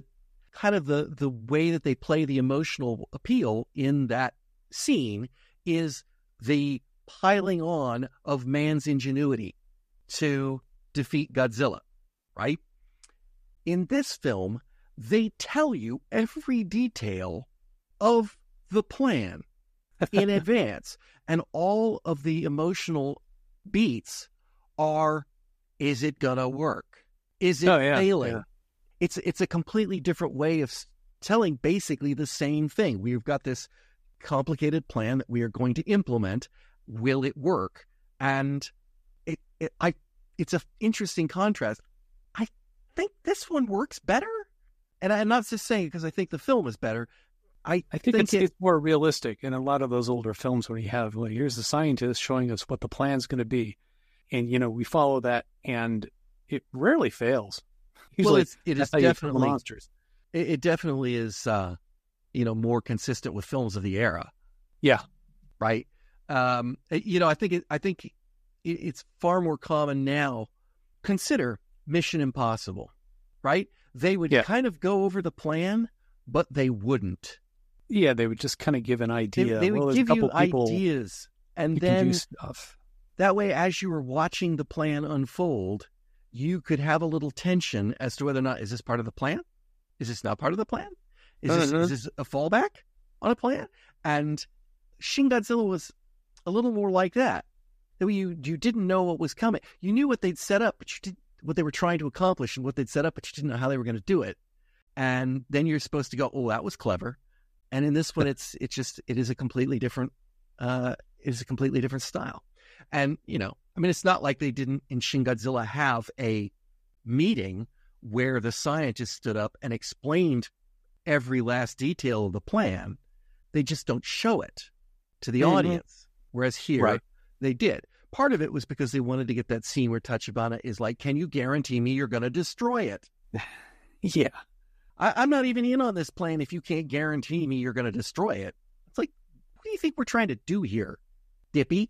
S1: way that they play the emotional appeal in that scene is the piling on of man's ingenuity to defeat Godzilla, right? In this film, they tell you every detail of the plan in advance, and all of the emotional beats are, is it gonna work? Is it failing? Yeah. It's a completely different way of telling basically the same thing. We've got this complicated plan that we are going to implement. Will it work? And it's an interesting contrast. I think this one works better. And I'm not just saying because I think the film is better. I think
S2: it's more realistic in a lot of those older films when you have, here's the scientist showing us what the plan's going to be. And, we follow that, and it rarely fails.
S1: Usually, it is definitely monsters. It definitely is, more consistent with films of the era.
S2: Yeah.
S1: Right. I think it's far more common now. Consider Mission Impossible, right? They would kind of go over the plan, but they wouldn't.
S2: Yeah, they would just kind of give an idea.
S1: They would give you ideas, and then
S2: stuff.
S1: That way, as you were watching the plan unfold, you could have a little tension as to whether or not, is this part of the plan? Is this not part of the plan? Is this a fallback on a plan? And Shin Godzilla was a little more like that. You didn't know what was coming. You knew what they'd set up, but you didn't what they were trying to accomplish and what they'd set up, but you didn't know how they were going to do it. And then you're supposed to go, oh, that was clever. And in this one, it is a completely different style. And, it's not like they didn't in Shin Godzilla have a meeting where the scientists stood up and explained every last detail of the plan. They just don't show it to the audience. Whereas here, they did. Part of it was because they wanted to get that scene where Tachibana is like, can you guarantee me you're going to destroy it?
S2: Yeah.
S1: I'm not even in on this plan if you can't guarantee me you're going to destroy it. It's like, what do you think we're trying to do here, Dippy?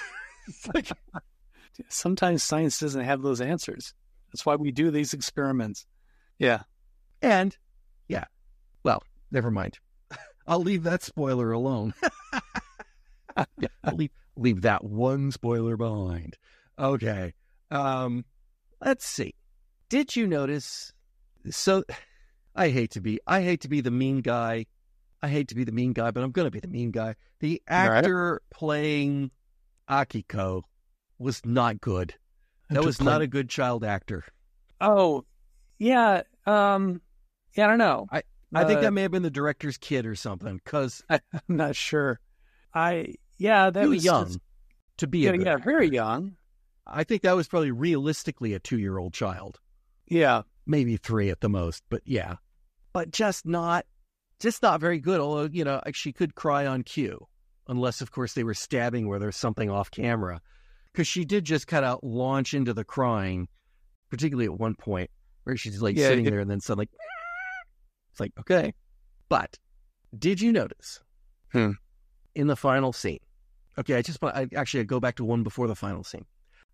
S2: Sometimes science doesn't have those answers. That's why we do these experiments. Yeah.
S1: And, well, never mind. I'll leave that spoiler alone. I'll leave that one spoiler behind. Okay. Let's see. Did you notice? So I hate to be the mean guy. But I'm going to be the mean guy. The actor playing Akiko was not good. That was not a good child actor.
S2: Oh, yeah. I don't know.
S1: I think that may have been the director's kid or something, because
S2: I'm not sure. That was
S1: young to be a good actor.
S2: Very young.
S1: I think that was probably realistically a 2-year-old child.
S2: Yeah,
S1: maybe 3 at the most, but just not very good. Although she could cry on cue, unless of course they were stabbing where there's something off camera, because she did just kind of launch into the crying, particularly at one point where she's sitting there and then suddenly. It's like, okay. But did you notice in the final scene? Okay, I go back to one before the final scene.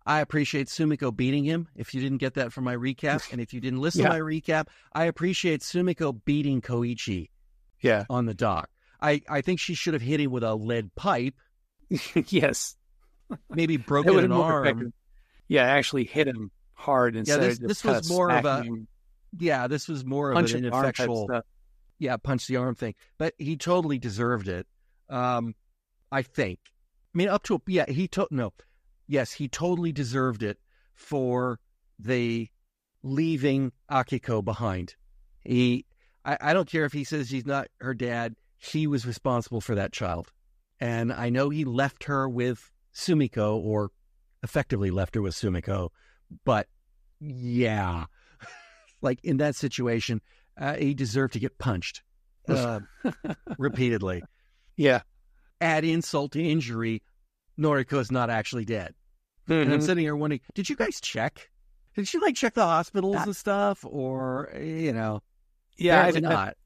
S1: I appreciate Sumiko beating him. If you didn't get that from my recap, and if you didn't listen to my recap, I appreciate Sumiko beating Koichi on the dock. I think she should have hit him with a lead pipe.
S2: Yes.
S1: Maybe broken an arm.
S2: Effective. Yeah, actually hit him hard instead of just
S1: this was more of a
S2: him.
S1: Yeah, this was more of an ineffectual punch the arm thing. But he totally deserved it. I think. I mean, up to he totally deserved it for the leaving Akiko behind. I don't care if he says he's not her dad. He was responsible for that child. And I know he left her with Sumiko, or effectively left her with Sumiko, but yeah, like in that situation, he deserved to get punched repeatedly.
S2: Yeah.
S1: Add insult to injury, Noriko's not actually dead. Mm-hmm. And I'm sitting here wondering, did you guys check? Did you check the hospitals and stuff? Or,
S2: Yeah,
S1: apparently not.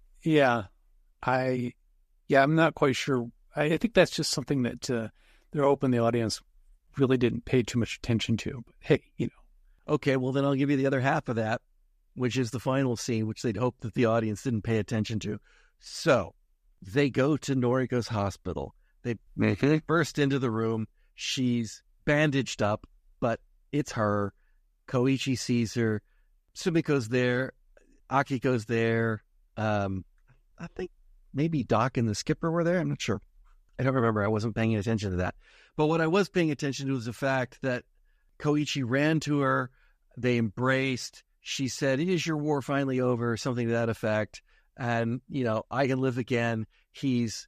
S2: I'm not quite sure. I think that's just something that they're hoping the audience really didn't pay too much attention to. But hey,
S1: Okay, well, then I'll give you the other half of that, which is the final scene, which they'd hope that the audience didn't pay attention to. So they go to Noriko's hospital. They burst into the room. She's bandaged up, but it's her. Koichi sees her. Sumiko's there. Akiko's there. I think maybe Doc and the skipper were there. I'm not sure. I don't remember. I wasn't paying attention to that. But what I was paying attention to was the fact that Koichi ran to her. They embraced. She said, "Is your war finally over?" Something to that effect. And, I can live again. He's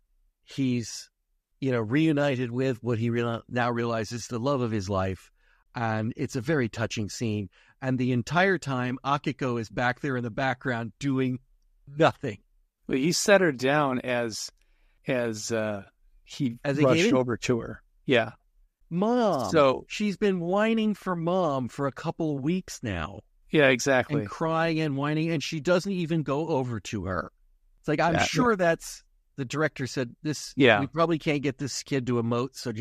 S1: reunited with what he now realizes the love of his life. And it's a very touching scene. And the entire time, Akiko is back there in the background doing nothing.
S2: Well, he set her down as he rushed over to her. Yeah.
S1: Mom. So she's been whining for mom for a couple of weeks now.
S2: Yeah, exactly.
S1: And crying and whining, and she doesn't even go over to her. It's like, I'm sure that's, the director said, we probably can't get this kid to emote, so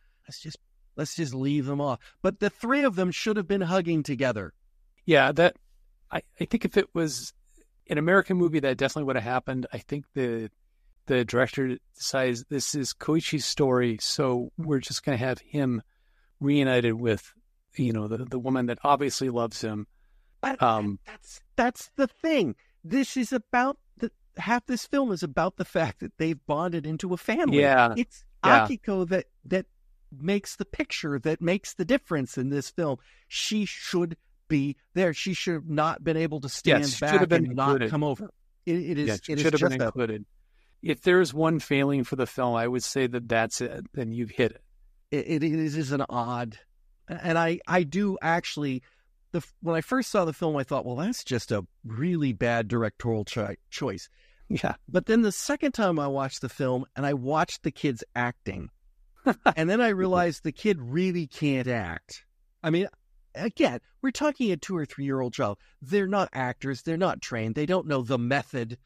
S1: let's just leave them off. But the three of them should have been hugging together.
S2: Yeah, I think if it was an American movie, that definitely would have happened. I think the director decides this is Koichi's story, so we're just going to have him reunited with, the woman that obviously loves him.
S1: But that's the thing. This is about half this film is about the fact that they've bonded into a family.
S2: Yeah.
S1: It's Akiko that makes the picture, that makes the difference in this film. She should be there. She should have not been able to stand back and not come over. It
S2: should have been included. If there's one failing for the film, I would say that's it. Then you've hit it.
S1: It is an odd, and I do actually. When I first saw the film, I thought, well, that's just a really bad directorial choice.
S2: Yeah.
S1: But then the second time I watched the film and I watched the kids acting, and then I realized the kid really can't act. I mean, again, we're talking a 2 or 3 year old child. They're not actors. They're not trained. They don't know the method.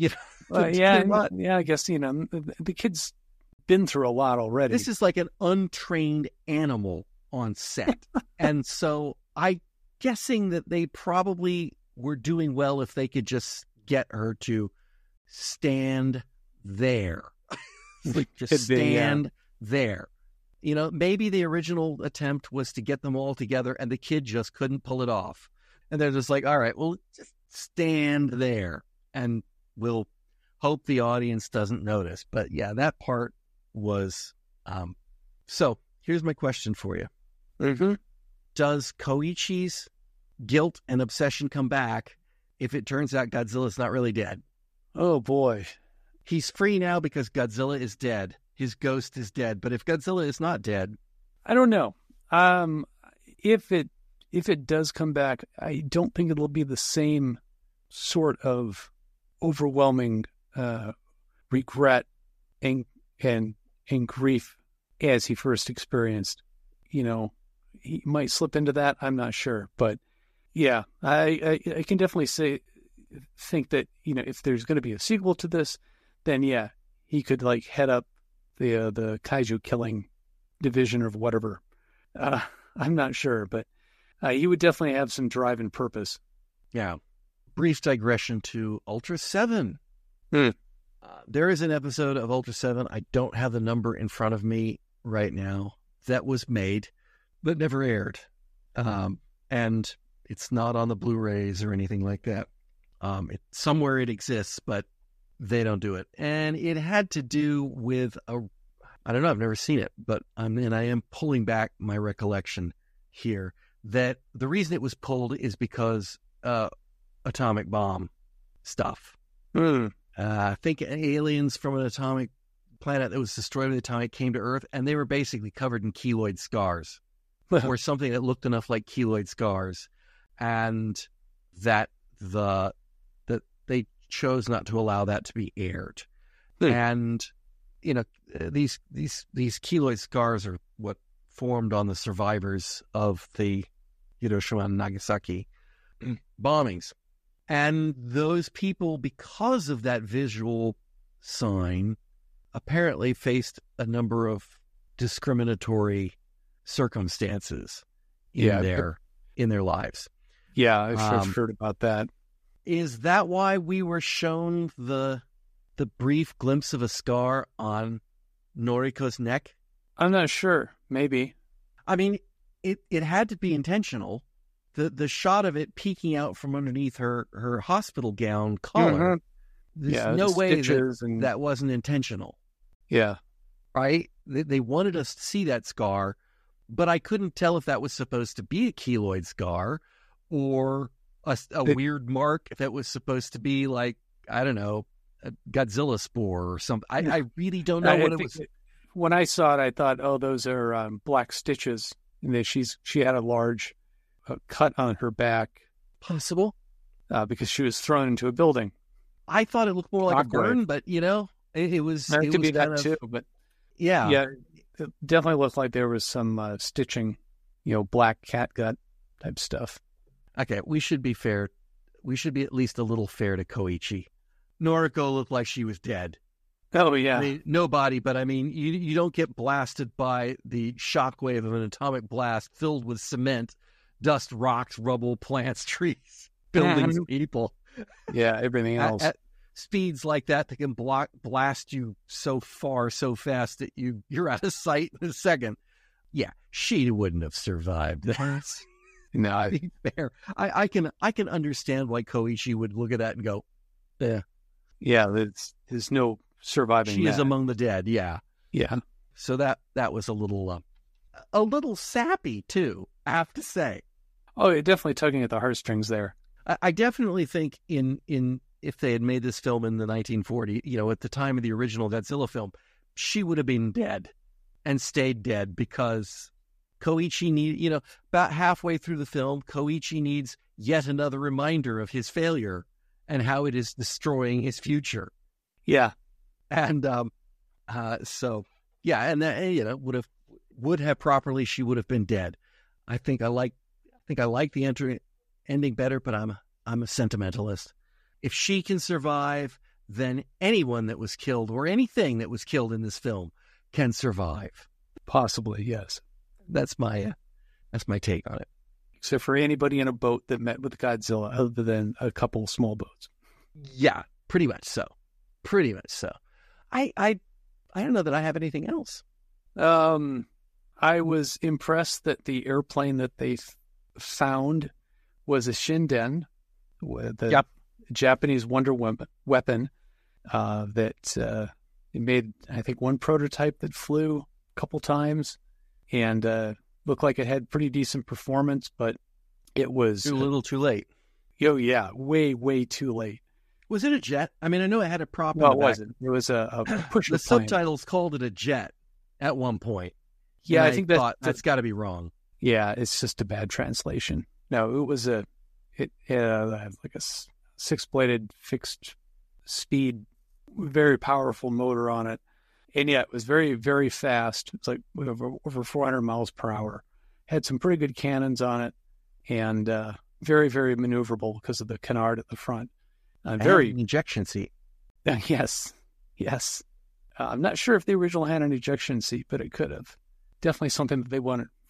S2: I guess, the kid's been through a lot already.
S1: This is like an untrained animal on set. And so I'm guessing that they probably were doing well if they could just get her to stand there. Just stand there. Maybe the original attempt was to get them all together and the kid just couldn't pull it off. And they're just like, all right, well, just stand there and we'll hope the audience doesn't notice. But yeah, that part was, so here's my question for you.
S2: Mm-hmm.
S1: Does Koichi's guilt and obsession come back if it turns out Godzilla's not really dead?
S2: Oh, boy.
S1: He's free now because Godzilla is dead. His ghost is dead. But if Godzilla is not dead...
S2: I don't know. If it does come back, I don't think it'll be the same sort of overwhelming regret and grief as he first experienced. He might slip into that. I'm not sure. But yeah, I can definitely think that, if there's going to be a sequel to this, then yeah, he could head up the kaiju killing division or whatever. I'm not sure, but he would definitely have some drive and purpose.
S1: Yeah. Brief digression to Ultra 7. There is an episode of Ultra 7. I don't have the number in front of me right now that was made, but never aired. And it's not on the Blu-rays or anything like that. Somewhere it exists, but they don't do it. And it had to do with I don't know, I've never seen it, but I am pulling back my recollection here that the reason it was pulled is because atomic bomb stuff. I think aliens from an atomic planet that was destroyed by the atomic came to Earth, and they were basically covered in keloid scars or something that looked enough like keloid scars, and that they chose not to allow that to be aired. And these keloid scars are what formed on the survivors of the Hiroshima and Nagasaki bombings. And those people, because of that visual sign, apparently faced a number of discriminatory circumstances in their lives.
S2: Yeah, I've heard about that.
S1: Is that why we were shown the brief glimpse of a scar on Noriko's neck?
S2: I'm not sure. Maybe.
S1: I mean, it had to be intentional. The shot of it peeking out from underneath her hospital gown collar, there's no way that wasn't intentional.
S2: Yeah.
S1: Right? They wanted us to see that scar, but I couldn't tell if that was supposed to be a keloid scar or a weird mark that was supposed to be like, I don't know, a Godzilla spore or something. I really don't know what it was.
S2: When I saw it, I thought, oh, those are black stitches. And she had a large cut on her back.
S1: Possible.
S2: Because she was thrown into a building.
S1: I thought it looked more like a burn, but it was.
S2: It could be that
S1: of,
S2: too, but
S1: yeah,
S2: it definitely looked like there was some stitching, black catgut type stuff.
S1: Okay, we should be fair. We should be at least a little fair to Koichi. Noriko looked like she was dead.
S2: Oh yeah,
S1: I mean, no body, but I mean, you don't get blasted by the shockwave of an atomic blast filled with cement, dust, rocks, rubble, plants, trees, buildings, people.
S2: Yeah, everything else.
S1: At speeds like that can blast you so far, so fast that you're out of sight in a second. Yeah, she wouldn't have survived that.
S2: No,
S1: be fair. I can understand why Koichi would look at that and go, yeah.
S2: Yeah, there's no surviving.
S1: She is among the dead, yeah.
S2: Yeah.
S1: So that was a little sappy too, I have to say.
S2: Oh, you're definitely tugging at the heartstrings there.
S1: I definitely think in if they had made this film in the 1940s, at the time of the original Godzilla film, she would have been dead and stayed dead because Koichi about halfway through the film, Koichi needs yet another reminder of his failure and how it is destroying his future.
S2: Yeah.
S1: And so yeah, and that would have properly, she would have been dead. I think I like the ending better, but I'm a sentimentalist. If she can survive, then anyone that was killed or anything that was killed in this film can survive.
S2: Possibly, yes.
S1: That's my take on it.
S2: Except for anybody in a boat that met with Godzilla, other than a couple of small boats.
S1: Yeah, pretty much so. Pretty much so. I don't know that I have anything else.
S2: I was impressed that the airplane that they found was a Shinden, the Japanese wonder weapon that it made, I think, one prototype that flew a couple times and looked like it had pretty decent performance, but it was
S1: a little too late.
S2: Oh, yeah, way, way too late.
S1: Was it a jet? I mean, I know it had a prop.
S2: No, it wasn't. It was a pusher
S1: The
S2: plane.
S1: subtitles called it a jet at one point.
S2: Yeah,
S1: and
S2: I think
S1: that's got to be wrong.
S2: Yeah, it's just a bad translation. No, it was it had like a six-bladed fixed speed, very powerful motor on it. And yeah, it was very, very fast. It's like over 400 miles per hour. Had some pretty good cannons on it and very, very maneuverable because of the canard at the front. Very
S1: ejection seat.
S2: Yes. I'm not sure if the original had an ejection seat, but it could have. Definitely something that they wanted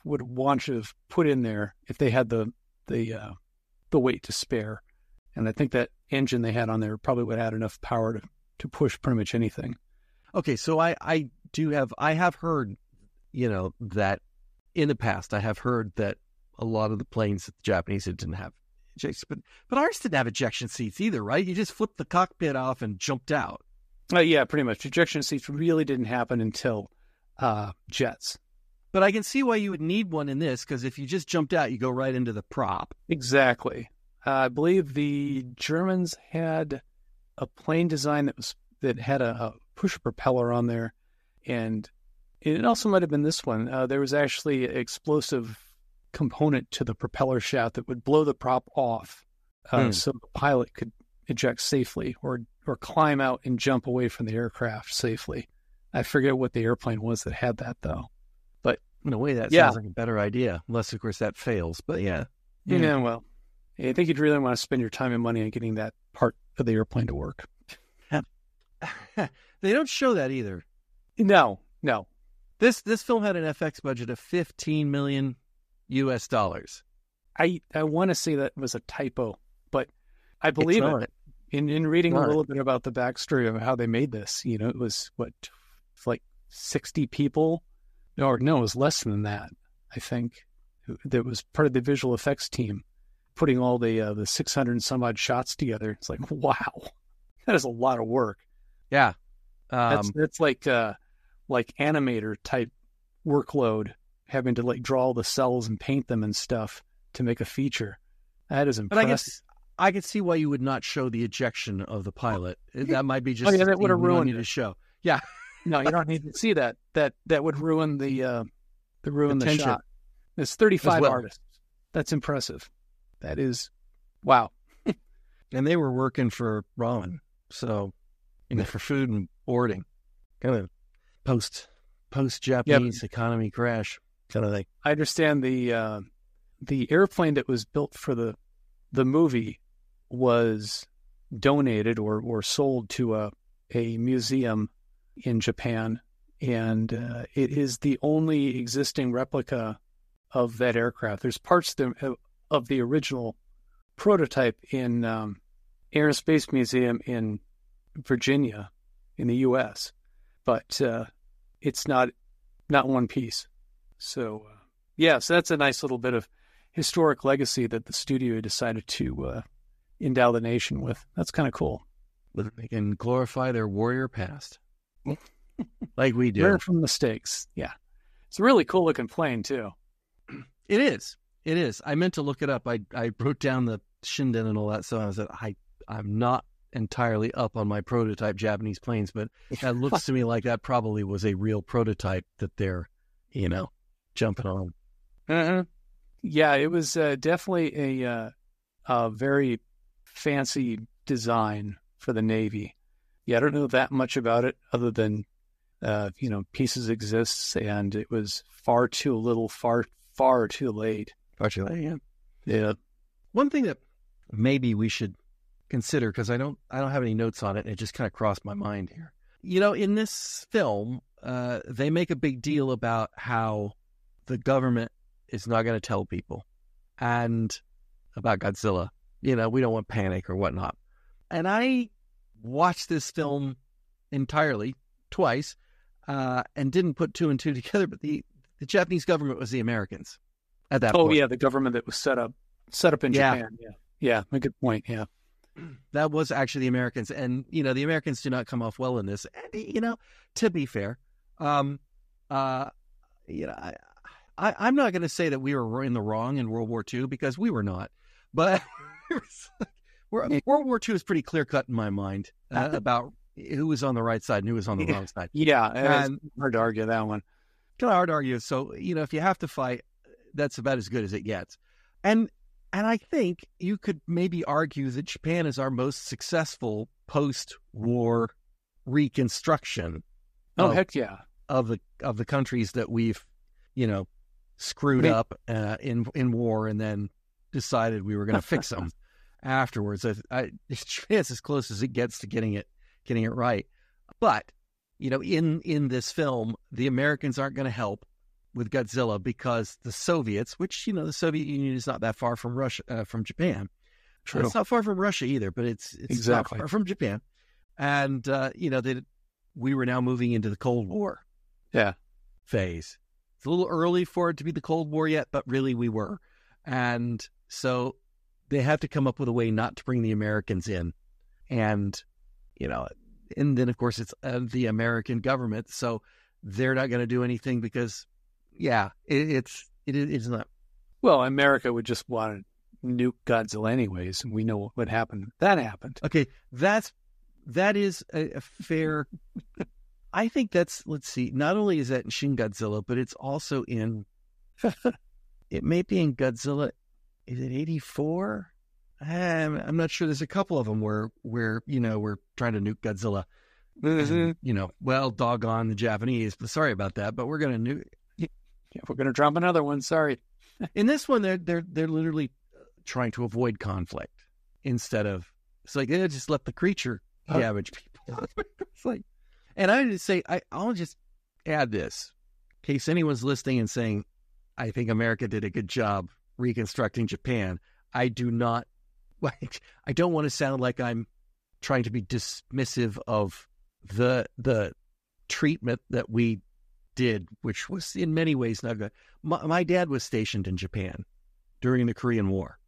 S2: would want to have put in there if they had the weight to spare. And I think that engine they had on there probably would have had enough power to push pretty much anything.
S1: Okay, so I have heard, that in the past I have heard that a lot of the planes that the Japanese didn't have ejection, but ours didn't have ejection seats either, right? You just flipped the cockpit off and jumped out.
S2: Yeah, pretty much. Ejection seats really didn't happen until jets.
S1: But I can see why you would need one in this, because if you just jumped out, you go right into the prop.
S2: Exactly. I believe the Germans had a plane design that had a push propeller on there, and it also might have been this one. There was actually an explosive component to the propeller shaft that would blow the prop off, so the pilot could eject safely or climb out and jump away from the aircraft safely. I forget what the airplane was that had that, though. But
S1: in a way, that sounds like a better idea, unless, of course, that fails. But yeah.
S2: Well, I think you'd really want to spend your time and money on getting that part of the airplane to work.
S1: They don't show that either.
S2: No.
S1: This film had an FX budget of $15 million.
S2: I want to say that was a typo, but I believe it. In reading a little bit about the backstory of how they made this, it was like 60 people, or no, it was less than that. I think that was part of the visual effects team putting all the 600 and some odd shots together. It's like, wow, that is a lot of work.
S1: Yeah,
S2: that's like animator type workload, having to draw all the cells and paint them and stuff to make a feature. That is impressive.
S1: But I guess I could see why you would not show the ejection of the pilot. That might be just
S2: that would have ruined it
S1: to show. Yeah,
S2: no, you don't need to see that. That would ruin the
S1: tension.
S2: shot. There's 35 artists. That's impressive. That is, wow.
S1: And they were working for ramen, so for food and boarding, kind of post Japanese economy crash kind of thing.
S2: I understand the airplane that was built for the movie was donated or sold to a museum in Japan, and it is the only existing replica of that aircraft. There's parts of the original prototype in Air and Space Museum in Virginia in the U.S., but it's not one piece. So, so that's a nice little bit of historic legacy that the studio decided to endow the nation with. That's kind of cool.
S1: They can glorify their warrior past, like we do.
S2: Learn from mistakes. Yeah, it's a really cool looking plane too.
S1: It is. I meant to look it up. I wrote down the Shinden and all that, so I was I'm not entirely up on my prototype Japanese planes, but that looks to me like that probably was a real prototype that they're, jumping on.
S2: Uh-huh. Yeah, it was definitely a very fancy design for the Navy. Yeah, I don't know that much about it other than, pieces exist, and it was far too little, far too late.
S1: Far too late, yeah. Yeah. One thing that maybe we should consider, because I don't have any notes on it, and it just kind of crossed my mind here. In this film, they make a big deal about how the government is not going to tell people, and about Godzilla. We don't want panic or whatnot. And I watched this film entirely twice, and didn't put two and two together. But the Japanese government was the Americans at that point.
S2: Oh yeah, the government that was set up in Japan. Yeah, a good point. Yeah.
S1: That was actually the Americans, and the Americans do not come off well in this. And to be fair, I'm not going to say that we were in the wrong in World War II, because we were not. But World War II is pretty clear cut in my mind about who was on the right side and who was on the wrong side.
S2: Yeah, and it's hard to argue that one.
S1: Kind of hard to argue. So if you have to fight, that's about as good as it gets. And I think you could maybe argue that Japan is our most successful post-war reconstruction.
S2: Heck yeah.
S1: Of the countries that we've, screwed up in war, and then decided we were going to fix them afterwards. Japan's as close as it gets to getting it right. But in this film, the Americans aren't going to help. with Godzilla because the Soviets, which, the Soviet Union is not that far from Russia, from Japan.
S2: True.
S1: It's not far from Russia either, but it's
S2: Exactly.
S1: not far from Japan. And, we were now moving into the Cold War phase. It's a little early for it to be the Cold War yet, but really we were. And so they have to come up with a way not to bring the Americans in. And, and then, of course, it's the American government. So they're not going to do anything because, it's not.
S2: Well, America would just want to nuke Godzilla anyways, and we know what happened. That happened.
S1: Okay, that is a fair. I think that's. Let's see. Not only is that in Shin Godzilla, but it's also in. It may be in Godzilla. Is it 84? I'm not sure. There's a couple of them where we're trying to nuke Godzilla.
S2: Mm-hmm.
S1: And, well, doggone the Japanese. But sorry about that. But we're going to nuke.
S2: Yeah, we're going to drop another one. Sorry.
S1: In this one, they're literally trying to avoid conflict instead of. It's like they just let the creature damage people. It's like, and I just say I'll just add this in case anyone's listening and saying, I think America did a good job reconstructing Japan. I don't want to sound like I'm trying to be dismissive of the treatment that we did, which was in many ways not good. My dad was stationed in Japan during the Korean War.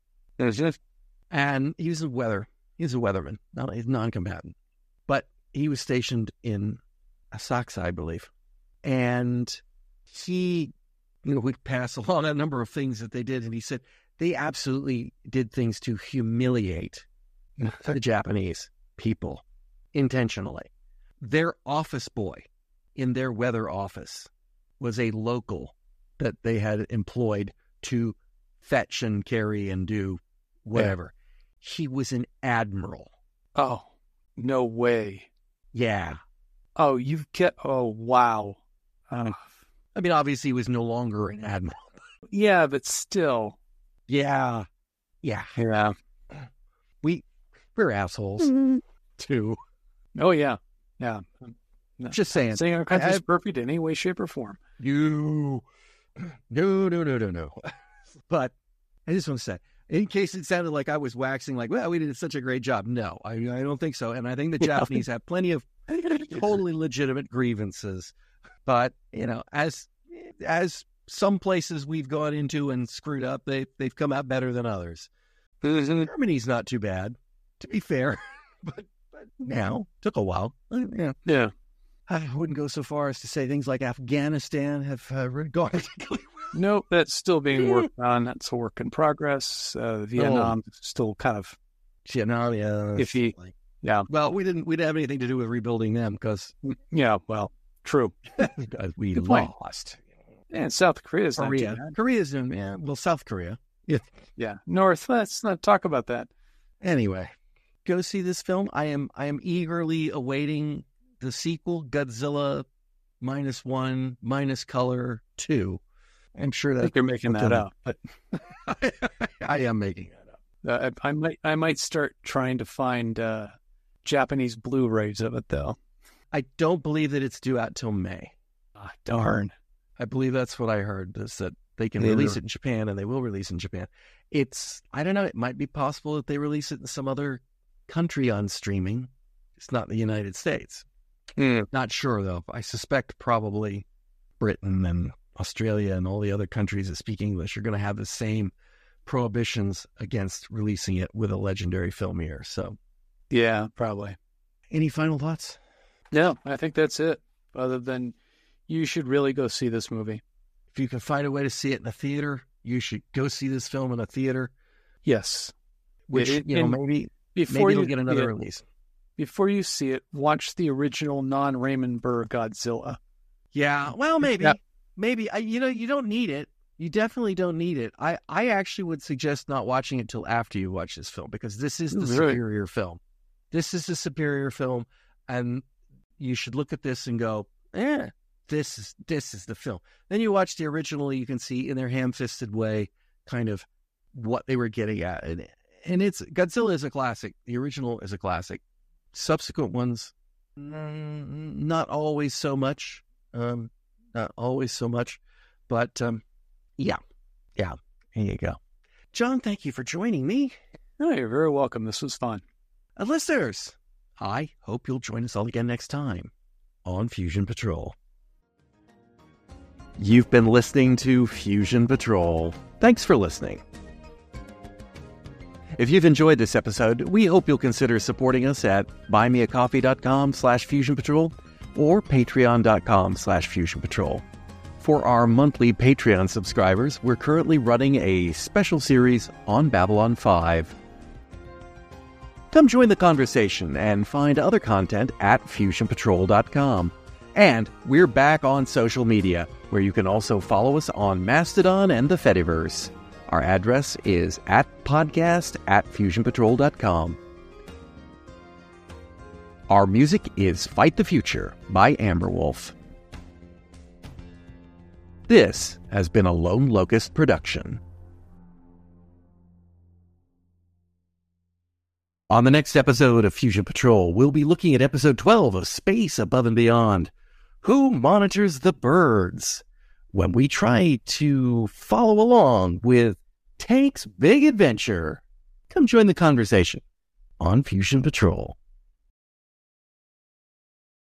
S1: And he was a weatherman, not a non-combatant. But he was stationed in Asakusa, I believe. And he, would pass along a number of things that they did. And he said they absolutely did things to humiliate the Japanese people intentionally. Their office boy in their weather office was a local that they had employed to fetch and carry and do whatever. Yeah. He was an admiral.
S2: Oh, no way.
S1: Yeah.
S2: Oh, wow.
S1: I mean, obviously he was no longer an admiral.
S2: Yeah, but still.
S1: Yeah. We're assholes too.
S2: Oh, yeah. Yeah.
S1: Just saying.
S2: Saying our country's perfect in any way, shape, or form.
S1: No. But I just want to say, in case it sounded like I was waxing like, well, we did such a great job. No, I don't think so. And I think the Japanese have plenty of totally legitimate grievances. But, as some places we've gone into and screwed up, they've come out better than others. Germany's not too bad, to be fair. but now, took a while.
S2: Yeah.
S1: I wouldn't go so far as to say things like Afghanistan have gone particularly well.
S2: Nope, that's still being worked on. That's a work in progress. Vietnam still kind of iffy. Yeah.
S1: Well, we didn't have anything to do with rebuilding them because.
S2: Yeah. Well, true.
S1: Because we lost.
S2: And South Korea's not too bad.
S1: Korea's in South Korea.
S2: Yeah. North. Let's not talk about that.
S1: Anyway, go see this film. I am eagerly awaiting the sequel, Godzilla -1 minus color 2. I'm sure that
S2: you're making that up, but
S1: I am making that up.
S2: I might start trying to find Japanese Blu-rays of it, though.
S1: I don't believe that it's due out till May.
S2: Ah, darn.
S1: I believe that's what I heard, is that they can release it in Japan, and they will release it in Japan. I don't know, it might be possible that they release it in some other country on streaming. It's not the United States. Not sure, though. I suspect probably Britain and Australia and all the other countries that speak English are going to have the same prohibitions against releasing it with a legendary film here. So,
S2: yeah, probably.
S1: Any final thoughts?
S2: No, I think that's it. Other than you should really go see this movie.
S1: If you can find a way to see it in a theater, you should go see this film in a theater.
S2: Yes.
S1: Which, maybe it'll get another release.
S2: Before you see it, watch the original non-Raymond Burr Godzilla.
S1: Yeah, well, maybe. Yeah. Maybe. You don't need it. You definitely don't need it. I actually would suggest not watching it till after you watch this film, because this is the superior film. This is the superior film, and you should look at this and go, this is the film. Then you watch the original, you can see in their ham-fisted way kind of what they were getting at. And Godzilla is a classic. The original is a classic. Subsequent ones, not always so much. But yeah, there you go. John, thank you for joining me.
S2: Oh, you're very welcome. This was fun.
S1: And listeners, I hope you'll join us all again next time on Fusion Patrol. You've been listening to Fusion Patrol. Thanks for listening. If you've enjoyed this episode, we hope you'll consider supporting us at buymeacoffee.com/FusionPatrol or patreon.com/FusionPatrol. For our monthly Patreon subscribers, we're currently running a special series on Babylon 5. Come join the conversation and find other content at FusionPatrol.com. And we're back on social media, where you can also follow us on Mastodon and the Fediverse. Our address is @podcast@FusionPatrol.com. Our music is Fight the Future by Amberwolf. This has been a Lone Locust production. On the next episode of Fusion Patrol, we'll be looking at episode 12 of Space Above and Beyond. Who monitors the birds? When we try to follow along with Tank's big adventure. Come join the conversation on Fusion Patrol.